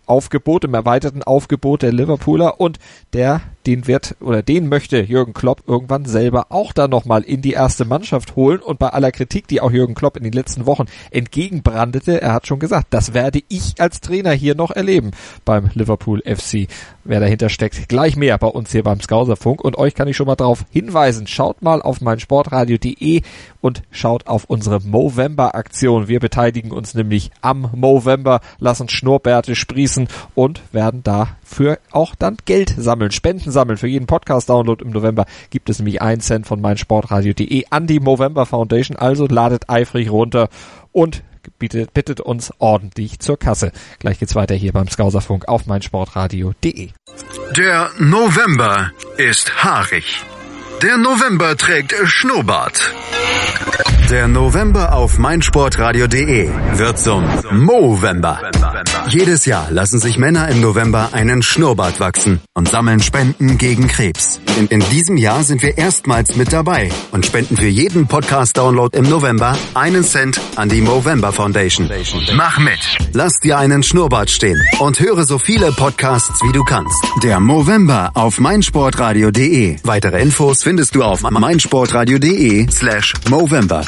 E: Aufgebot, im erweiterten Aufgebot der Liverpooler, und den möchte Jürgen Klopp irgendwann selber auch dann nochmal in die erste Mannschaft holen. Und bei aller Kritik, die auch Jürgen Klopp in den letzten Wochen entgegenbrandete, er hat schon gesagt, das werde ich als Trainer hier noch erleben beim Liverpool FC. Wer dahinter steckt, gleich mehr bei uns hier beim Skauserfunk. Und euch kann ich schon mal darauf hinweisen, schaut mal auf meinsportradio.de und schaut auf unsere Movember-Aktion. Wir beteiligen uns nämlich am Movember, lassen Schnurrbärte sprießen und werden dafür auch dann Geld sammeln, Spenden sammeln. Für jeden Podcast-Download im November gibt es nämlich 1 Cent von meinsportradio.de an die Movember Foundation. Also ladet eifrig runter und bittet uns ordentlich zur Kasse. Gleich geht's weiter hier beim Skauserfunk auf meinsportradio.de.
D: Der November ist haarig. Der November trägt Schnurrbart. Der November auf meinsportradio.de wird zum Movember. Jedes Jahr lassen sich Männer im November einen Schnurrbart wachsen und sammeln Spenden gegen Krebs. In diesem Jahr sind wir erstmals mit dabei und spenden für jeden Podcast-Download im November 1 Cent an die Movember Foundation. Mach mit! Lass dir einen Schnurrbart stehen und höre so viele Podcasts wie du kannst. Der Movember auf meinsportradio.de. Weitere Infos findest du auf meinsportradio.de/Movember.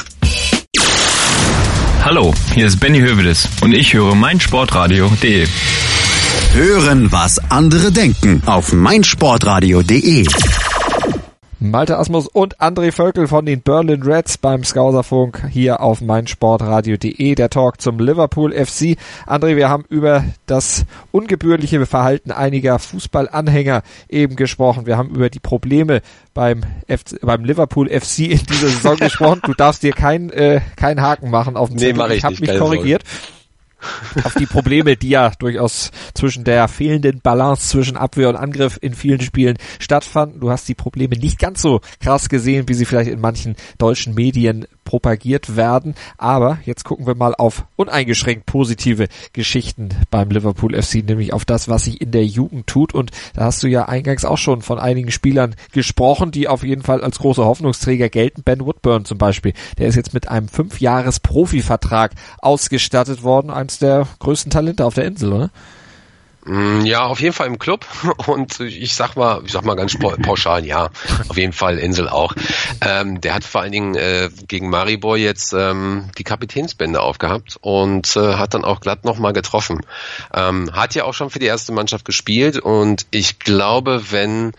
I: Hallo, hier ist Benny Hövedes und ich höre meinsportradio.de.
D: Hören, was andere denken auf meinsportradio.de.
E: Malte Asmus und André Völkel von den Berlin Reds beim Skauserfunk hier auf meinsportradio.de. Der Talk zum Liverpool FC. André, wir haben über das ungebührliche Verhalten einiger Fußballanhänger eben gesprochen. Wir haben über die Probleme beim Liverpool FC in dieser Saison gesprochen. Du darfst dir keinen Haken machen auf dem Zettel. Ich habe mich korrigiert. Auf die Probleme, die ja durchaus zwischen der fehlenden Balance zwischen Abwehr und Angriff in vielen Spielen stattfanden. Du hast die Probleme nicht ganz so krass gesehen, wie sie vielleicht in manchen deutschen Medien propagiert werden. Aber jetzt gucken wir mal auf uneingeschränkt positive Geschichten beim Liverpool FC, nämlich auf das, was sich in der Jugend tut. Und da hast du ja eingangs auch schon von einigen Spielern gesprochen, die auf jeden Fall als große Hoffnungsträger gelten. Ben Woodburn zum Beispiel, der ist jetzt mit einem 5-Jahres-Profivertrag ausgestattet worden. Eins der größten Talente auf der Insel, oder?
F: Ja, auf jeden Fall im Club, und ich sag mal ganz pauschal, ja, auf jeden Fall Insel auch. Der hat vor allen Dingen gegen Maribor jetzt die Kapitänsbinde aufgehabt und hat dann auch glatt nochmal getroffen. Hat ja auch schon für die erste Mannschaft gespielt, und ich glaube, wenn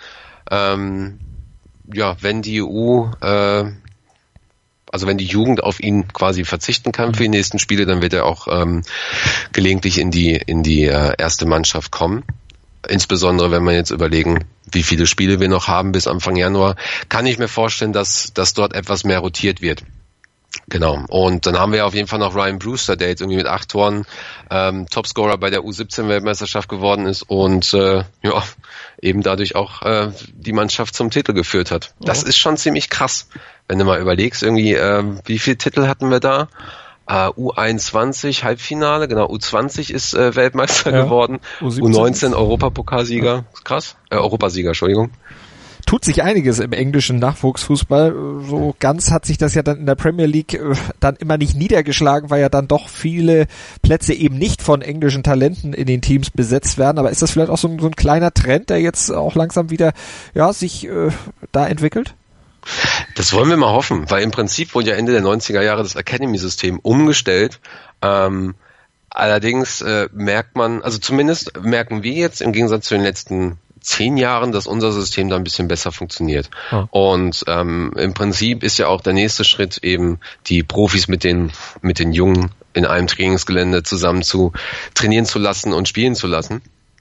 F: die EU wenn die Jugend auf ihn quasi verzichten kann für die nächsten Spiele, dann wird er auch gelegentlich in die erste Mannschaft kommen. Insbesondere wenn wir jetzt überlegen, wie viele Spiele wir noch haben bis Anfang Januar, kann ich mir vorstellen, dass dort etwas mehr rotiert wird. Genau. Und dann haben wir auf jeden Fall noch Ryan Brewster, der jetzt irgendwie mit 8 Toren Topscorer bei der U17-Weltmeisterschaft geworden ist und eben dadurch auch die Mannschaft zum Titel geführt hat. Das ist schon ziemlich krass, wenn du mal überlegst, irgendwie, wie viele Titel hatten wir da? U21 Halbfinale, genau, U20 ist Weltmeister geworden, U19 Europapokalsieger, krass, Europasieger, Entschuldigung.
E: Tut sich einiges im englischen Nachwuchsfußball. So ganz hat sich das ja dann in der Premier League dann immer nicht niedergeschlagen, weil ja dann doch viele Plätze eben nicht von englischen Talenten in den Teams besetzt werden. Aber ist das vielleicht auch so ein kleiner Trend, der jetzt auch langsam wieder sich da entwickelt?
F: Das wollen wir mal hoffen, weil im Prinzip wurde ja Ende der 90er Jahre das Academy-System umgestellt. Allerdings merken wir jetzt im Gegensatz zu den letzten 10 Jahren, dass unser System da ein bisschen besser funktioniert. Und im Prinzip ist ja auch der nächste Schritt eben, die Profis mit den Jungen in einem Trainingsgelände zusammen zu trainieren zu lassen und spielen zu lassen.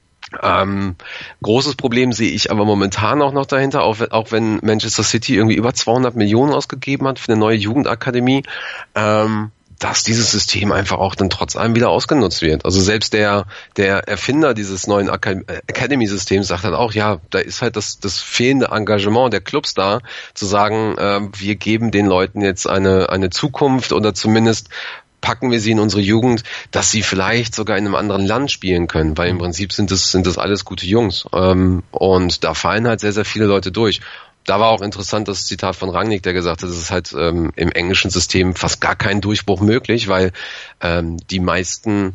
F: Großes Problem sehe ich aber momentan auch noch dahinter, auch wenn Manchester City irgendwie über 200 Millionen ausgegeben hat für eine neue Jugendakademie, dass dieses System einfach auch dann trotz allem wieder ausgenutzt wird. Also selbst der Erfinder dieses neuen Academy-Systems sagt dann auch, ja, da ist halt das fehlende Engagement der Clubs da, zu sagen, wir geben den Leuten jetzt eine Zukunft, oder zumindest packen wir sie in unsere Jugend, dass sie vielleicht sogar in einem anderen Land spielen können, weil im Prinzip sind das alles gute Jungs. Und da fallen halt sehr, sehr viele Leute durch. Da war auch interessant das Zitat von Rangnick, der gesagt hat, es ist halt im englischen System fast gar kein Durchbruch möglich, weil die meisten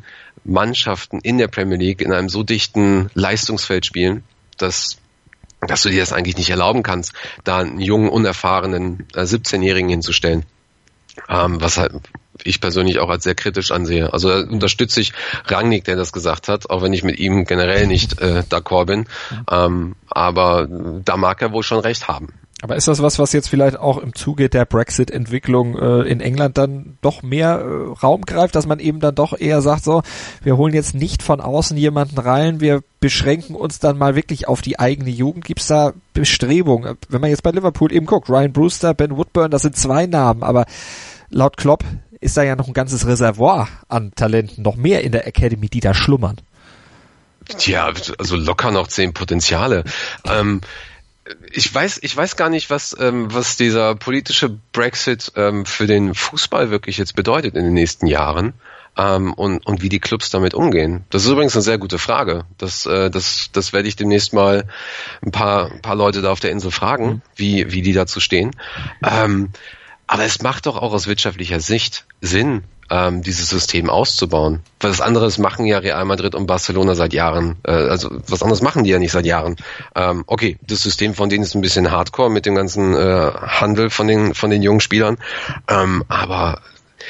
F: Mannschaften in der Premier League in einem so dichten Leistungsfeld spielen, dass du dir das eigentlich nicht erlauben kannst, da einen jungen, unerfahrenen 17-Jährigen hinzustellen. Was halt ich persönlich auch als sehr kritisch ansehe. Also da unterstütze ich Rangnick, der das gesagt hat, auch wenn ich mit ihm generell nicht d'accord bin. Aber da mag er wohl schon recht haben.
E: Aber ist das was jetzt vielleicht auch im Zuge der Brexit-Entwicklung in England dann doch mehr Raum greift, dass man eben dann doch eher sagt, so, wir holen jetzt nicht von außen jemanden rein, wir beschränken uns dann mal wirklich auf die eigene Jugend? Gibt es da Bestrebungen? Wenn man jetzt bei Liverpool eben guckt, Ryan Brewster, Ben Woodburn, das sind 2 Namen, aber laut Klopp ist da ja noch ein ganzes Reservoir an Talenten, noch mehr in der Academy, die da schlummern.
F: Tja, also locker noch 10 Potenziale. Ich weiß gar nicht, was dieser politische Brexit für den Fußball wirklich jetzt bedeutet in den nächsten Jahren und wie die Clubs damit umgehen. Das ist übrigens eine sehr gute Frage. Das werde ich demnächst mal ein paar Leute da auf der Insel fragen, wie die dazu stehen. Aber es macht doch auch aus wirtschaftlicher Sicht Sinn, dieses System auszubauen. Was anderes machen ja Real Madrid und Barcelona seit Jahren. Also was anderes machen die ja nicht seit Jahren. Okay, das System von denen ist ein bisschen hardcore mit dem ganzen Handel von den jungen Spielern. Aber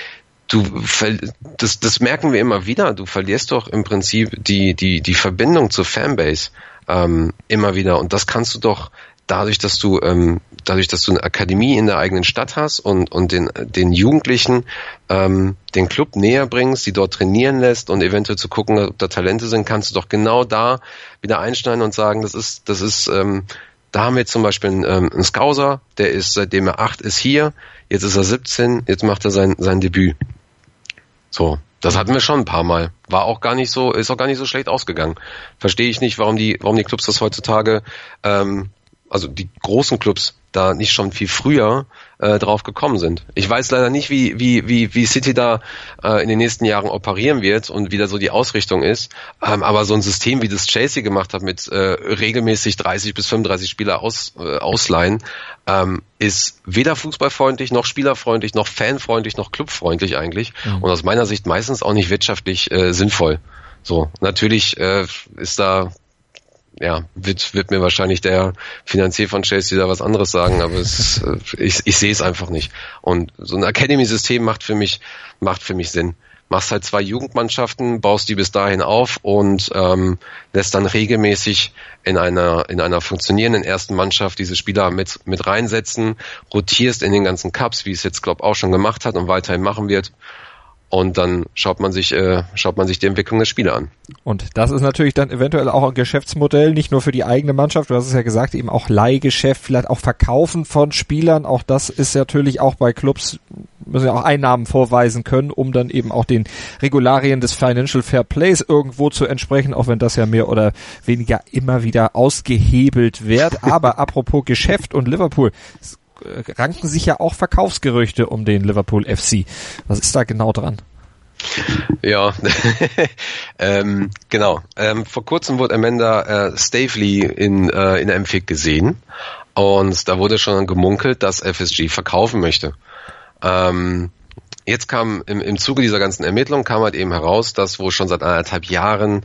F: das merken wir immer wieder. Du verlierst doch im Prinzip die Verbindung zur Fanbase immer wieder. Und das kannst du doch dadurch, dass du eine Akademie in der eigenen Stadt hast und den Jugendlichen den Club näher bringst, die dort trainieren lässt und eventuell zu gucken, ob da Talente sind, kannst du doch genau da wieder einschneiden und sagen, da haben wir zum Beispiel einen Scouser, der ist, seitdem er 8 ist hier, jetzt ist er 17, jetzt macht er sein Debüt. So. Das hatten wir schon ein paar Mal. Ist auch gar nicht so schlecht ausgegangen. Verstehe ich nicht, warum die Clubs das heutzutage, also die großen Clubs da nicht schon viel früher drauf gekommen sind. Ich weiß leider nicht, wie City da in den nächsten Jahren operieren wird und wie da so die Ausrichtung ist. Aber so ein System, wie das Chelsea gemacht hat, mit regelmäßig 30 bis 35 Spieler ausleihen, ist weder fußballfreundlich, noch spielerfreundlich, noch fanfreundlich, noch clubfreundlich eigentlich. Mhm. Und aus meiner Sicht meistens auch nicht wirtschaftlich sinnvoll. So, natürlich ist da wird mir wahrscheinlich der Finanzier von Chelsea da was anderes sagen, aber ich sehe es einfach nicht. Und so ein Academy-System macht für mich Sinn. Machst halt 2 Jugendmannschaften, baust die bis dahin auf und lässt dann regelmäßig in einer funktionierenden ersten Mannschaft diese Spieler mit reinsetzen, rotierst in den ganzen Cups, wie es jetzt Klopp auch schon gemacht hat und weiterhin machen wird. Und dann schaut man sich die Entwicklung der Spieler an.
E: Und das ist natürlich dann eventuell auch ein Geschäftsmodell, nicht nur für die eigene Mannschaft, du hast es ja gesagt, eben auch Leihgeschäft, vielleicht auch Verkaufen von Spielern, auch das ist natürlich auch bei Clubs, müssen ja auch Einnahmen vorweisen können, um dann eben auch den Regularien des Financial Fair Plays irgendwo zu entsprechen, auch wenn das ja mehr oder weniger immer wieder ausgehebelt wird. Aber apropos Geschäft und Liverpool, ranken sich ja auch Verkaufsgerüchte um den Liverpool FC. Was ist da genau dran?
F: Ja, genau. Vor kurzem wurde Amanda Staveley in der Empfick gesehen und da wurde schon gemunkelt, dass FSG verkaufen möchte. Jetzt kam im Zuge dieser ganzen Ermittlung kam halt eben heraus, dass wohl schon seit 1,5 Jahren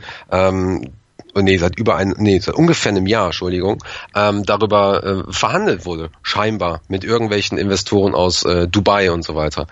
F: seit ungefähr einem Jahr, darüber verhandelt wurde, scheinbar, mit irgendwelchen Investoren aus Dubai und so weiter.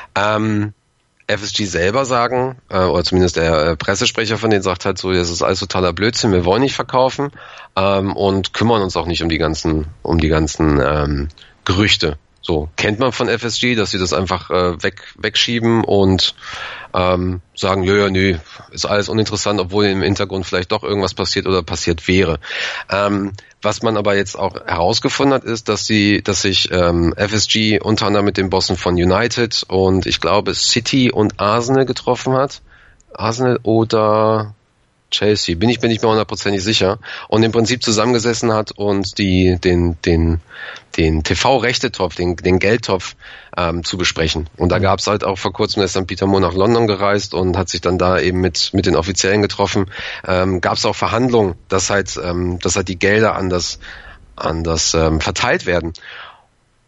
F: FSG selber sagen, oder zumindest der Pressesprecher von denen sagt halt so, das ist alles totaler Blödsinn, wir wollen nicht verkaufen und kümmern uns auch nicht um die ganzen Gerüchte. So, kennt man von FSG, dass sie das einfach wegschieben und sagen, nö, ist alles uninteressant, obwohl im Hintergrund vielleicht doch irgendwas passiert oder passiert wäre. Was man aber jetzt auch herausgefunden hat, ist, dass sich FSG unter anderem mit den Bossen von United und ich glaube City und Arsenal getroffen hat. Arsenal oder Chelsea, bin ich mir nicht mehr 100% sicher, und im Prinzip zusammengesessen hat und den TV-Rechtetopf, den Geldtopf zu besprechen. Und da gab es halt auch vor kurzem, ist dann Peter Moore nach London gereist und hat sich dann da eben mit den Offiziellen getroffen. Gab es auch Verhandlungen, dass halt die Gelder anders verteilt werden.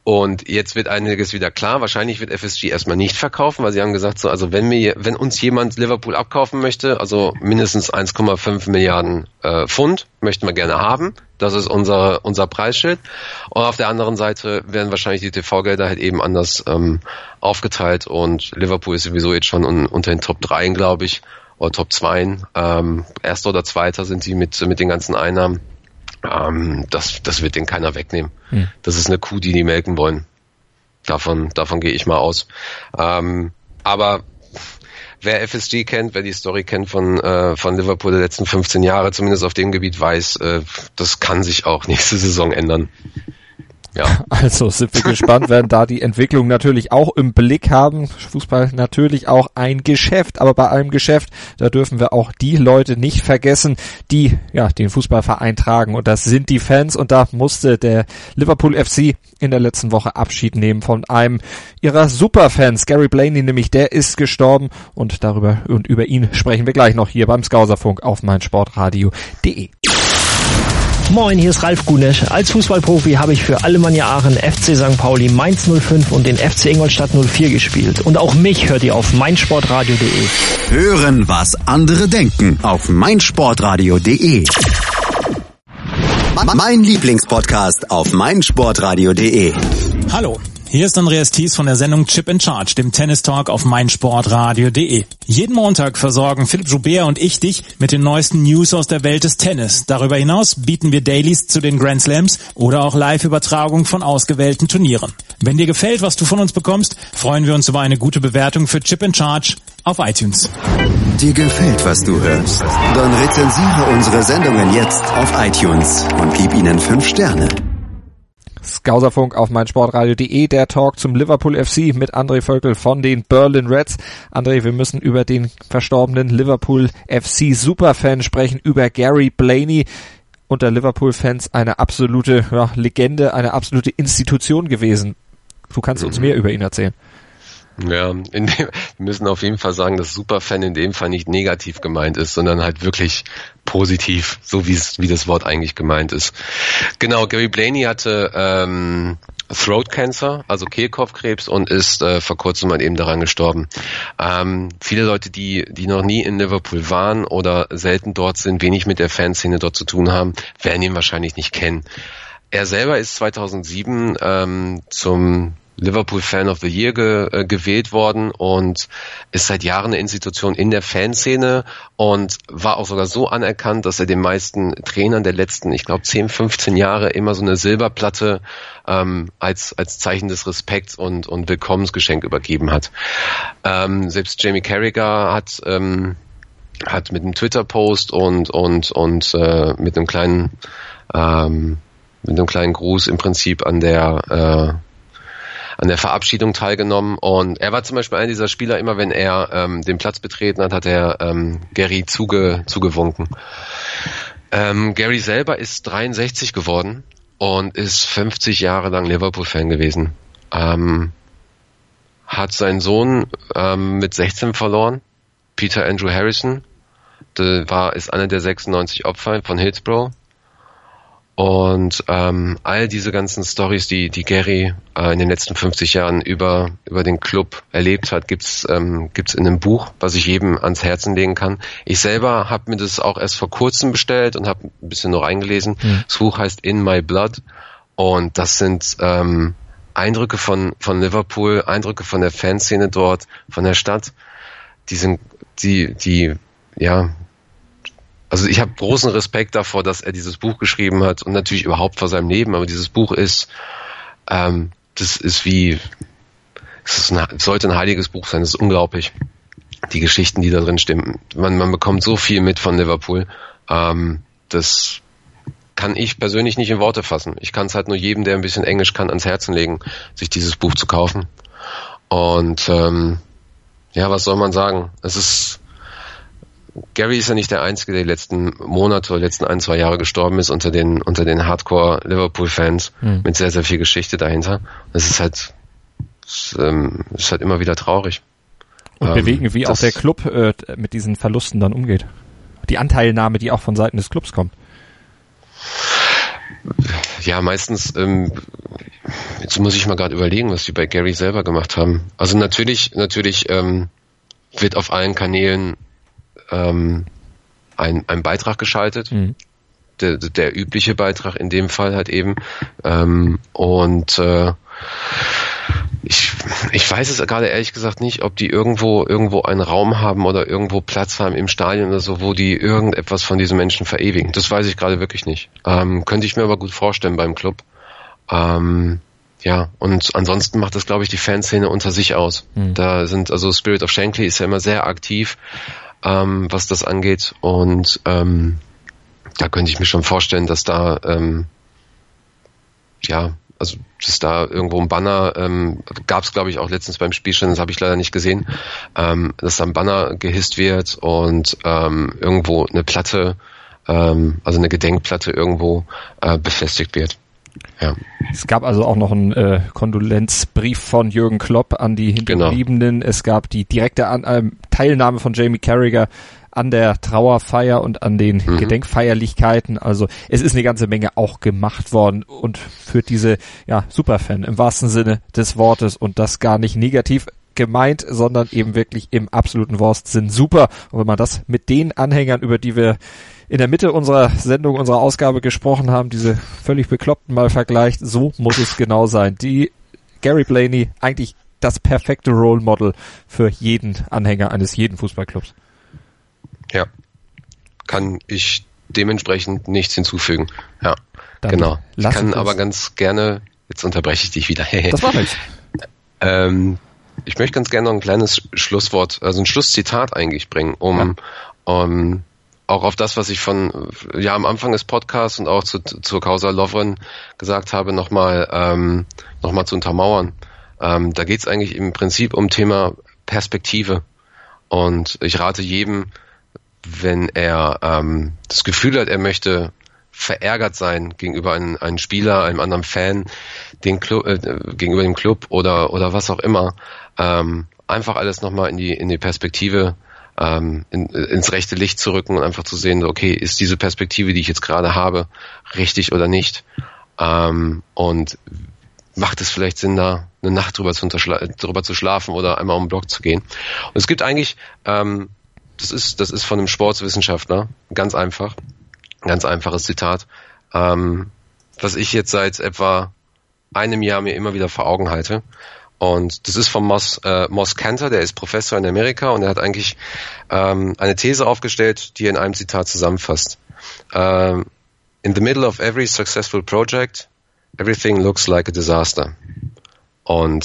F: Und jetzt wird einiges wieder klar. Wahrscheinlich wird FSG erstmal nicht verkaufen, weil sie haben gesagt, so, also wenn uns jemand Liverpool abkaufen möchte, also mindestens 1,5 Milliarden Pfund möchten wir gerne haben. Das ist unser Preisschild. Und auf der anderen Seite werden wahrscheinlich die TV-Gelder halt eben anders aufgeteilt. Und Liverpool ist sowieso jetzt schon unter den Top 3, glaube ich, oder Top 2. Erster oder Zweiter sind sie mit den ganzen Einnahmen. Das wird denen keiner wegnehmen. Das ist eine Kuh, die melken wollen. Davon gehe ich mal aus. Aber wer FSG kennt, wer die Story kennt von Liverpool der letzten 15 Jahre, zumindest auf dem Gebiet weiß, das kann sich auch nächste Saison ändern. Ja.
E: Also sind wir gespannt, werden da die Entwicklung natürlich auch im Blick haben. Fußball natürlich auch ein Geschäft, aber bei einem Geschäft, da dürfen wir auch die Leute nicht vergessen, die ja den Fußballverein tragen, und das sind die Fans, und da musste der Liverpool FC in der letzten Woche Abschied nehmen von einem ihrer Superfans. Gary Blaney nämlich, der ist gestorben, und über ihn sprechen wir gleich noch hier beim Skauserfunk auf meinsportradio.de.
J: Moin, hier ist Ralf Gunesch. Als Fußballprofi habe ich für Alemannia Aachen, FC St. Pauli, Mainz 05 und den FC Ingolstadt 04 gespielt. Und auch mich hört ihr auf meinsportradio.de.
D: Hören, was andere denken auf meinsportradio.de. Mein Lieblingspodcast auf meinsportradio.de.
K: Hallo, hier ist Andreas Thies von der Sendung Chip in Charge, dem Tennis-Talk auf meinsportradio.de. Jeden Montag versorgen Philipp Joubert und ich dich mit den neuesten News aus der Welt des Tennis. Darüber hinaus bieten wir Dailies zu den Grand Slams oder auch Live-Übertragung von ausgewählten Turnieren. Wenn dir gefällt, was du von uns bekommst, freuen wir uns über eine gute Bewertung für Chip in Charge auf iTunes.
D: Dir gefällt, was du hörst? Dann rezensiere unsere Sendungen jetzt auf iTunes und gib ihnen 5 Sterne.
E: Skauserfunk auf meinsportradio.de, der Talk zum Liverpool FC mit André Völkel von den Berlin Reds. André, wir müssen über den verstorbenen Liverpool FC Superfan sprechen, über Gary Blaney. Unter Liverpool-Fans eine absolute Legende, eine absolute Institution gewesen. Du kannst uns mehr über ihn erzählen.
F: Ja, wir müssen auf jeden Fall sagen, dass Superfan in dem Fall nicht negativ gemeint ist, sondern halt wirklich positiv, so wie das Wort eigentlich gemeint ist. Genau, Gary Blaney hatte Throat Cancer, also Kehlkopfkrebs, und ist vor kurzem mal eben daran gestorben. Viele Leute, die noch nie in Liverpool waren oder selten dort sind, wenig mit der Fanszene dort zu tun haben, werden ihn wahrscheinlich nicht kennen. Er selber ist 2007 zum Liverpool Fan of the Year gewählt worden und ist seit Jahren eine Institution in der Fanszene und war auch sogar so anerkannt, dass er den meisten Trainern der letzten, ich glaube 10, 15 Jahre immer so eine Silberplatte als Zeichen des Respekts und Willkommensgeschenk übergeben hat. Selbst Jamie Carragher hat mit einem Twitter-Post und mit einem kleinen Gruß im Prinzip an der Verabschiedung teilgenommen, und er war zum Beispiel einer dieser Spieler, immer wenn er den Platz betreten hat er Gary zugewunken. Gary selber ist 63 geworden und ist 50 Jahre lang Liverpool-Fan gewesen. Hat seinen Sohn mit 16 verloren, Peter Andrew Harrison, ist einer der 96 Opfer von Hillsborough. Und all diese ganzen Stories, die Gary in den letzten 50 Jahren über den Club erlebt hat, gibt's in einem Buch, was ich jedem ans Herzen legen kann. Ich selber habe mir das auch erst vor kurzem bestellt und habe ein bisschen noch reingelesen. Das Buch heißt In My Blood, und das sind Eindrücke von Liverpool, Eindrücke von der Fanszene dort, von der Stadt. Also ich habe großen Respekt davor, dass er dieses Buch geschrieben hat, und natürlich überhaupt vor seinem Leben. Aber dieses Buch sollte ein heiliges Buch sein. Das ist unglaublich. Die Geschichten, die da drin stimmen. Man bekommt so viel mit von Liverpool. Das kann ich persönlich nicht in Worte fassen. Ich kann es halt nur jedem, der ein bisschen Englisch kann, ans Herzen legen, sich dieses Buch zu kaufen. Und was soll man sagen? Gary ist ja nicht der Einzige, der die letzten Monate oder letzten 1-2 Jahre gestorben ist unter den Hardcore-Liverpool-Fans mit sehr, sehr viel Geschichte dahinter. Das ist halt immer wieder traurig.
E: Und bewegen, wie auch der Club mit diesen Verlusten dann umgeht. Die Anteilnahme, die auch von Seiten des Clubs kommt.
F: Ja, meistens, jetzt muss ich mal gerade überlegen, was die bei Gary selber gemacht haben. Also natürlich wird auf allen Kanälen ein Beitrag geschaltet. Der übliche Beitrag in dem Fall halt eben. Ich weiß es gerade ehrlich gesagt nicht, ob die irgendwo einen Raum haben oder irgendwo Platz haben im Stadion oder so, wo die irgendetwas von diesen Menschen verewigen. Das weiß ich gerade wirklich nicht. Könnte ich mir aber gut vorstellen beim Club. Ja, und ansonsten macht das, glaube ich, die Fanszene unter sich aus. Da sind, also Spirit of Shankly ist ja immer sehr aktiv, was das angeht, und da könnte ich mir schon vorstellen, dass da dass da irgendwo ein Banner, gab es, glaube ich, auch letztens beim Spielstand, das habe ich leider nicht gesehen, dass da ein Banner gehisst wird und irgendwo eine Platte, also eine Gedenkplatte irgendwo befestigt wird. Ja.
E: Es gab also auch noch einen Kondolenzbrief von Jürgen Klopp an die Hinterbliebenen. Genau. Es gab die direkte Teilnahme von Jamie Carragher an der Trauerfeier und an den Gedenkfeierlichkeiten. Also es ist eine ganze Menge auch gemacht worden und für diese Superfan im wahrsten Sinne des Wortes, und das gar nicht negativ gemeint, sondern eben wirklich im absoluten Wortsinn super. Und wenn man das mit den Anhängern, über die wir in der Mitte unserer Sendung, unserer Ausgabe gesprochen haben, diese völlig Bekloppten mal vergleicht, so muss es genau sein. Die Gary Blaney, eigentlich das perfekte Role Model für jeden Anhänger eines jeden Fußballclubs.
F: Ja, kann ich dementsprechend nichts hinzufügen. Ja, dann genau. Ich kann aber ganz gerne, jetzt unterbreche ich dich wieder.
E: Das war nichts.
F: Ich möchte ganz gerne noch ein kleines Schlusswort, also ein Schlusszitat eigentlich bringen, um auch auf das, was ich am Anfang des Podcasts und auch zur Causa Lovren gesagt habe, nochmal zu untermauern. Da geht es eigentlich im Prinzip um Thema Perspektive. Und ich rate jedem, wenn er das Gefühl hat, er möchte verärgert sein gegenüber einem Spieler, einem anderen Fan, gegenüber dem Club oder was auch immer, einfach alles nochmal in die Perspektive, ins rechte Licht zu rücken und einfach zu sehen, okay, ist diese Perspektive, die ich jetzt gerade habe, richtig oder nicht? Und macht es vielleicht Sinn, da eine Nacht drüber zu schlafen oder einmal um den Block zu gehen? Und es gibt eigentlich, das ist von einem Sportswissenschaftler, ganz einfaches Zitat, was ich jetzt seit etwa einem Jahr mir immer wieder vor Augen halte. Und das ist von Moss Cantor, der ist Professor in Amerika, und er hat eigentlich eine These aufgestellt, die er in einem Zitat zusammenfasst. In the middle of every successful project, everything looks like a disaster. Und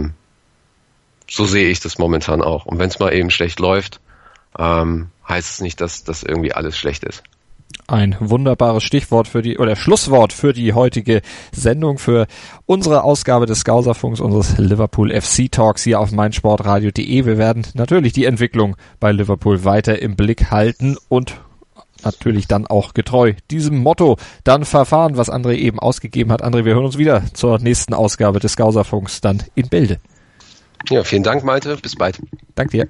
F: so sehe ich das momentan auch. Und wenn es mal eben schlecht läuft, heißt es nicht, dass das irgendwie alles schlecht ist.
E: Ein wunderbares Stichwort Schlusswort für die heutige Sendung, für unsere Ausgabe des Skauserfunks, unseres Liverpool FC Talks hier auf meinsportradio.de. Wir werden natürlich die Entwicklung bei Liverpool weiter im Blick halten und natürlich dann auch getreu diesem Motto dann verfahren, was André eben ausgegeben hat. André, wir hören uns wieder zur nächsten Ausgabe des Skauserfunks dann in Bälde.
F: Ja, vielen Dank, Malte. Bis bald.
E: Danke dir.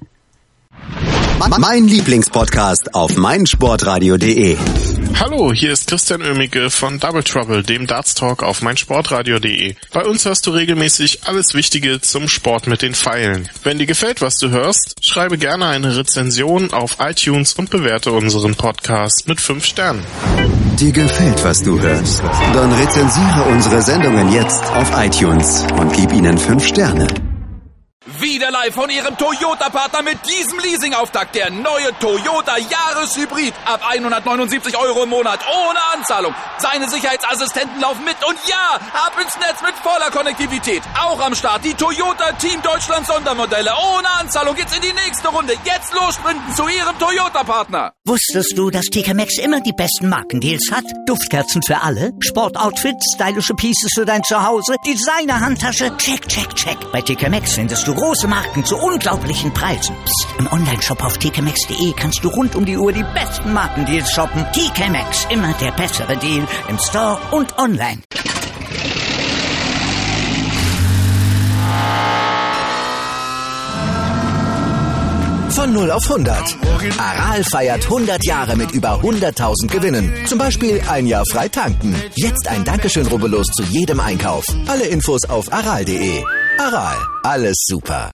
G: Mein Lieblingspodcast auf meinsportradio.de.
L: Hallo, hier ist Christian Oemicke von Double Trouble, dem Darts Talk auf meinsportradio.de. Bei uns hörst du regelmäßig alles Wichtige zum Sport mit den Pfeilen. Wenn dir gefällt, was du hörst, schreibe gerne eine Rezension auf iTunes und bewerte unseren Podcast mit 5 Sternen.
G: Dir gefällt, was du hörst? Dann rezensiere unsere Sendungen jetzt auf iTunes und gib ihnen 5 Sterne.
B: Wieder live von Ihrem Toyota-Partner mit diesem Leasing-Auftakt. Der neue Toyota Jahreshybrid. Ab 179 € im Monat. Ohne Anzahlung. Seine Sicherheitsassistenten laufen mit. Und ja, ab ins Netz mit voller Konnektivität. Auch am Start die Toyota Team Deutschland Sondermodelle. Ohne Anzahlung geht's in die nächste Runde. Jetzt los sprinten zu Ihrem Toyota-Partner.
A: Wusstest du, dass TK Maxx immer die besten Markendeals hat? Duftkerzen für alle, Sportoutfits, stylische Pieces für dein Zuhause, Designer-Handtasche, check, check, check. Bei TK Maxx findest du große Marken zu unglaublichen Preisen. Psst. Im Onlineshop auf tkmaxx.de kannst du rund um die Uhr die besten Markendeals shoppen. TK Maxx, immer der bessere Deal im Store und online.
M: Von 0 auf 100. Aral feiert 100 Jahre mit über 100.000 Gewinnen. Zum Beispiel ein Jahr frei tanken. Jetzt ein Dankeschön, rubbellos zu jedem Einkauf. Alle Infos auf aral.de. Aral, alles super.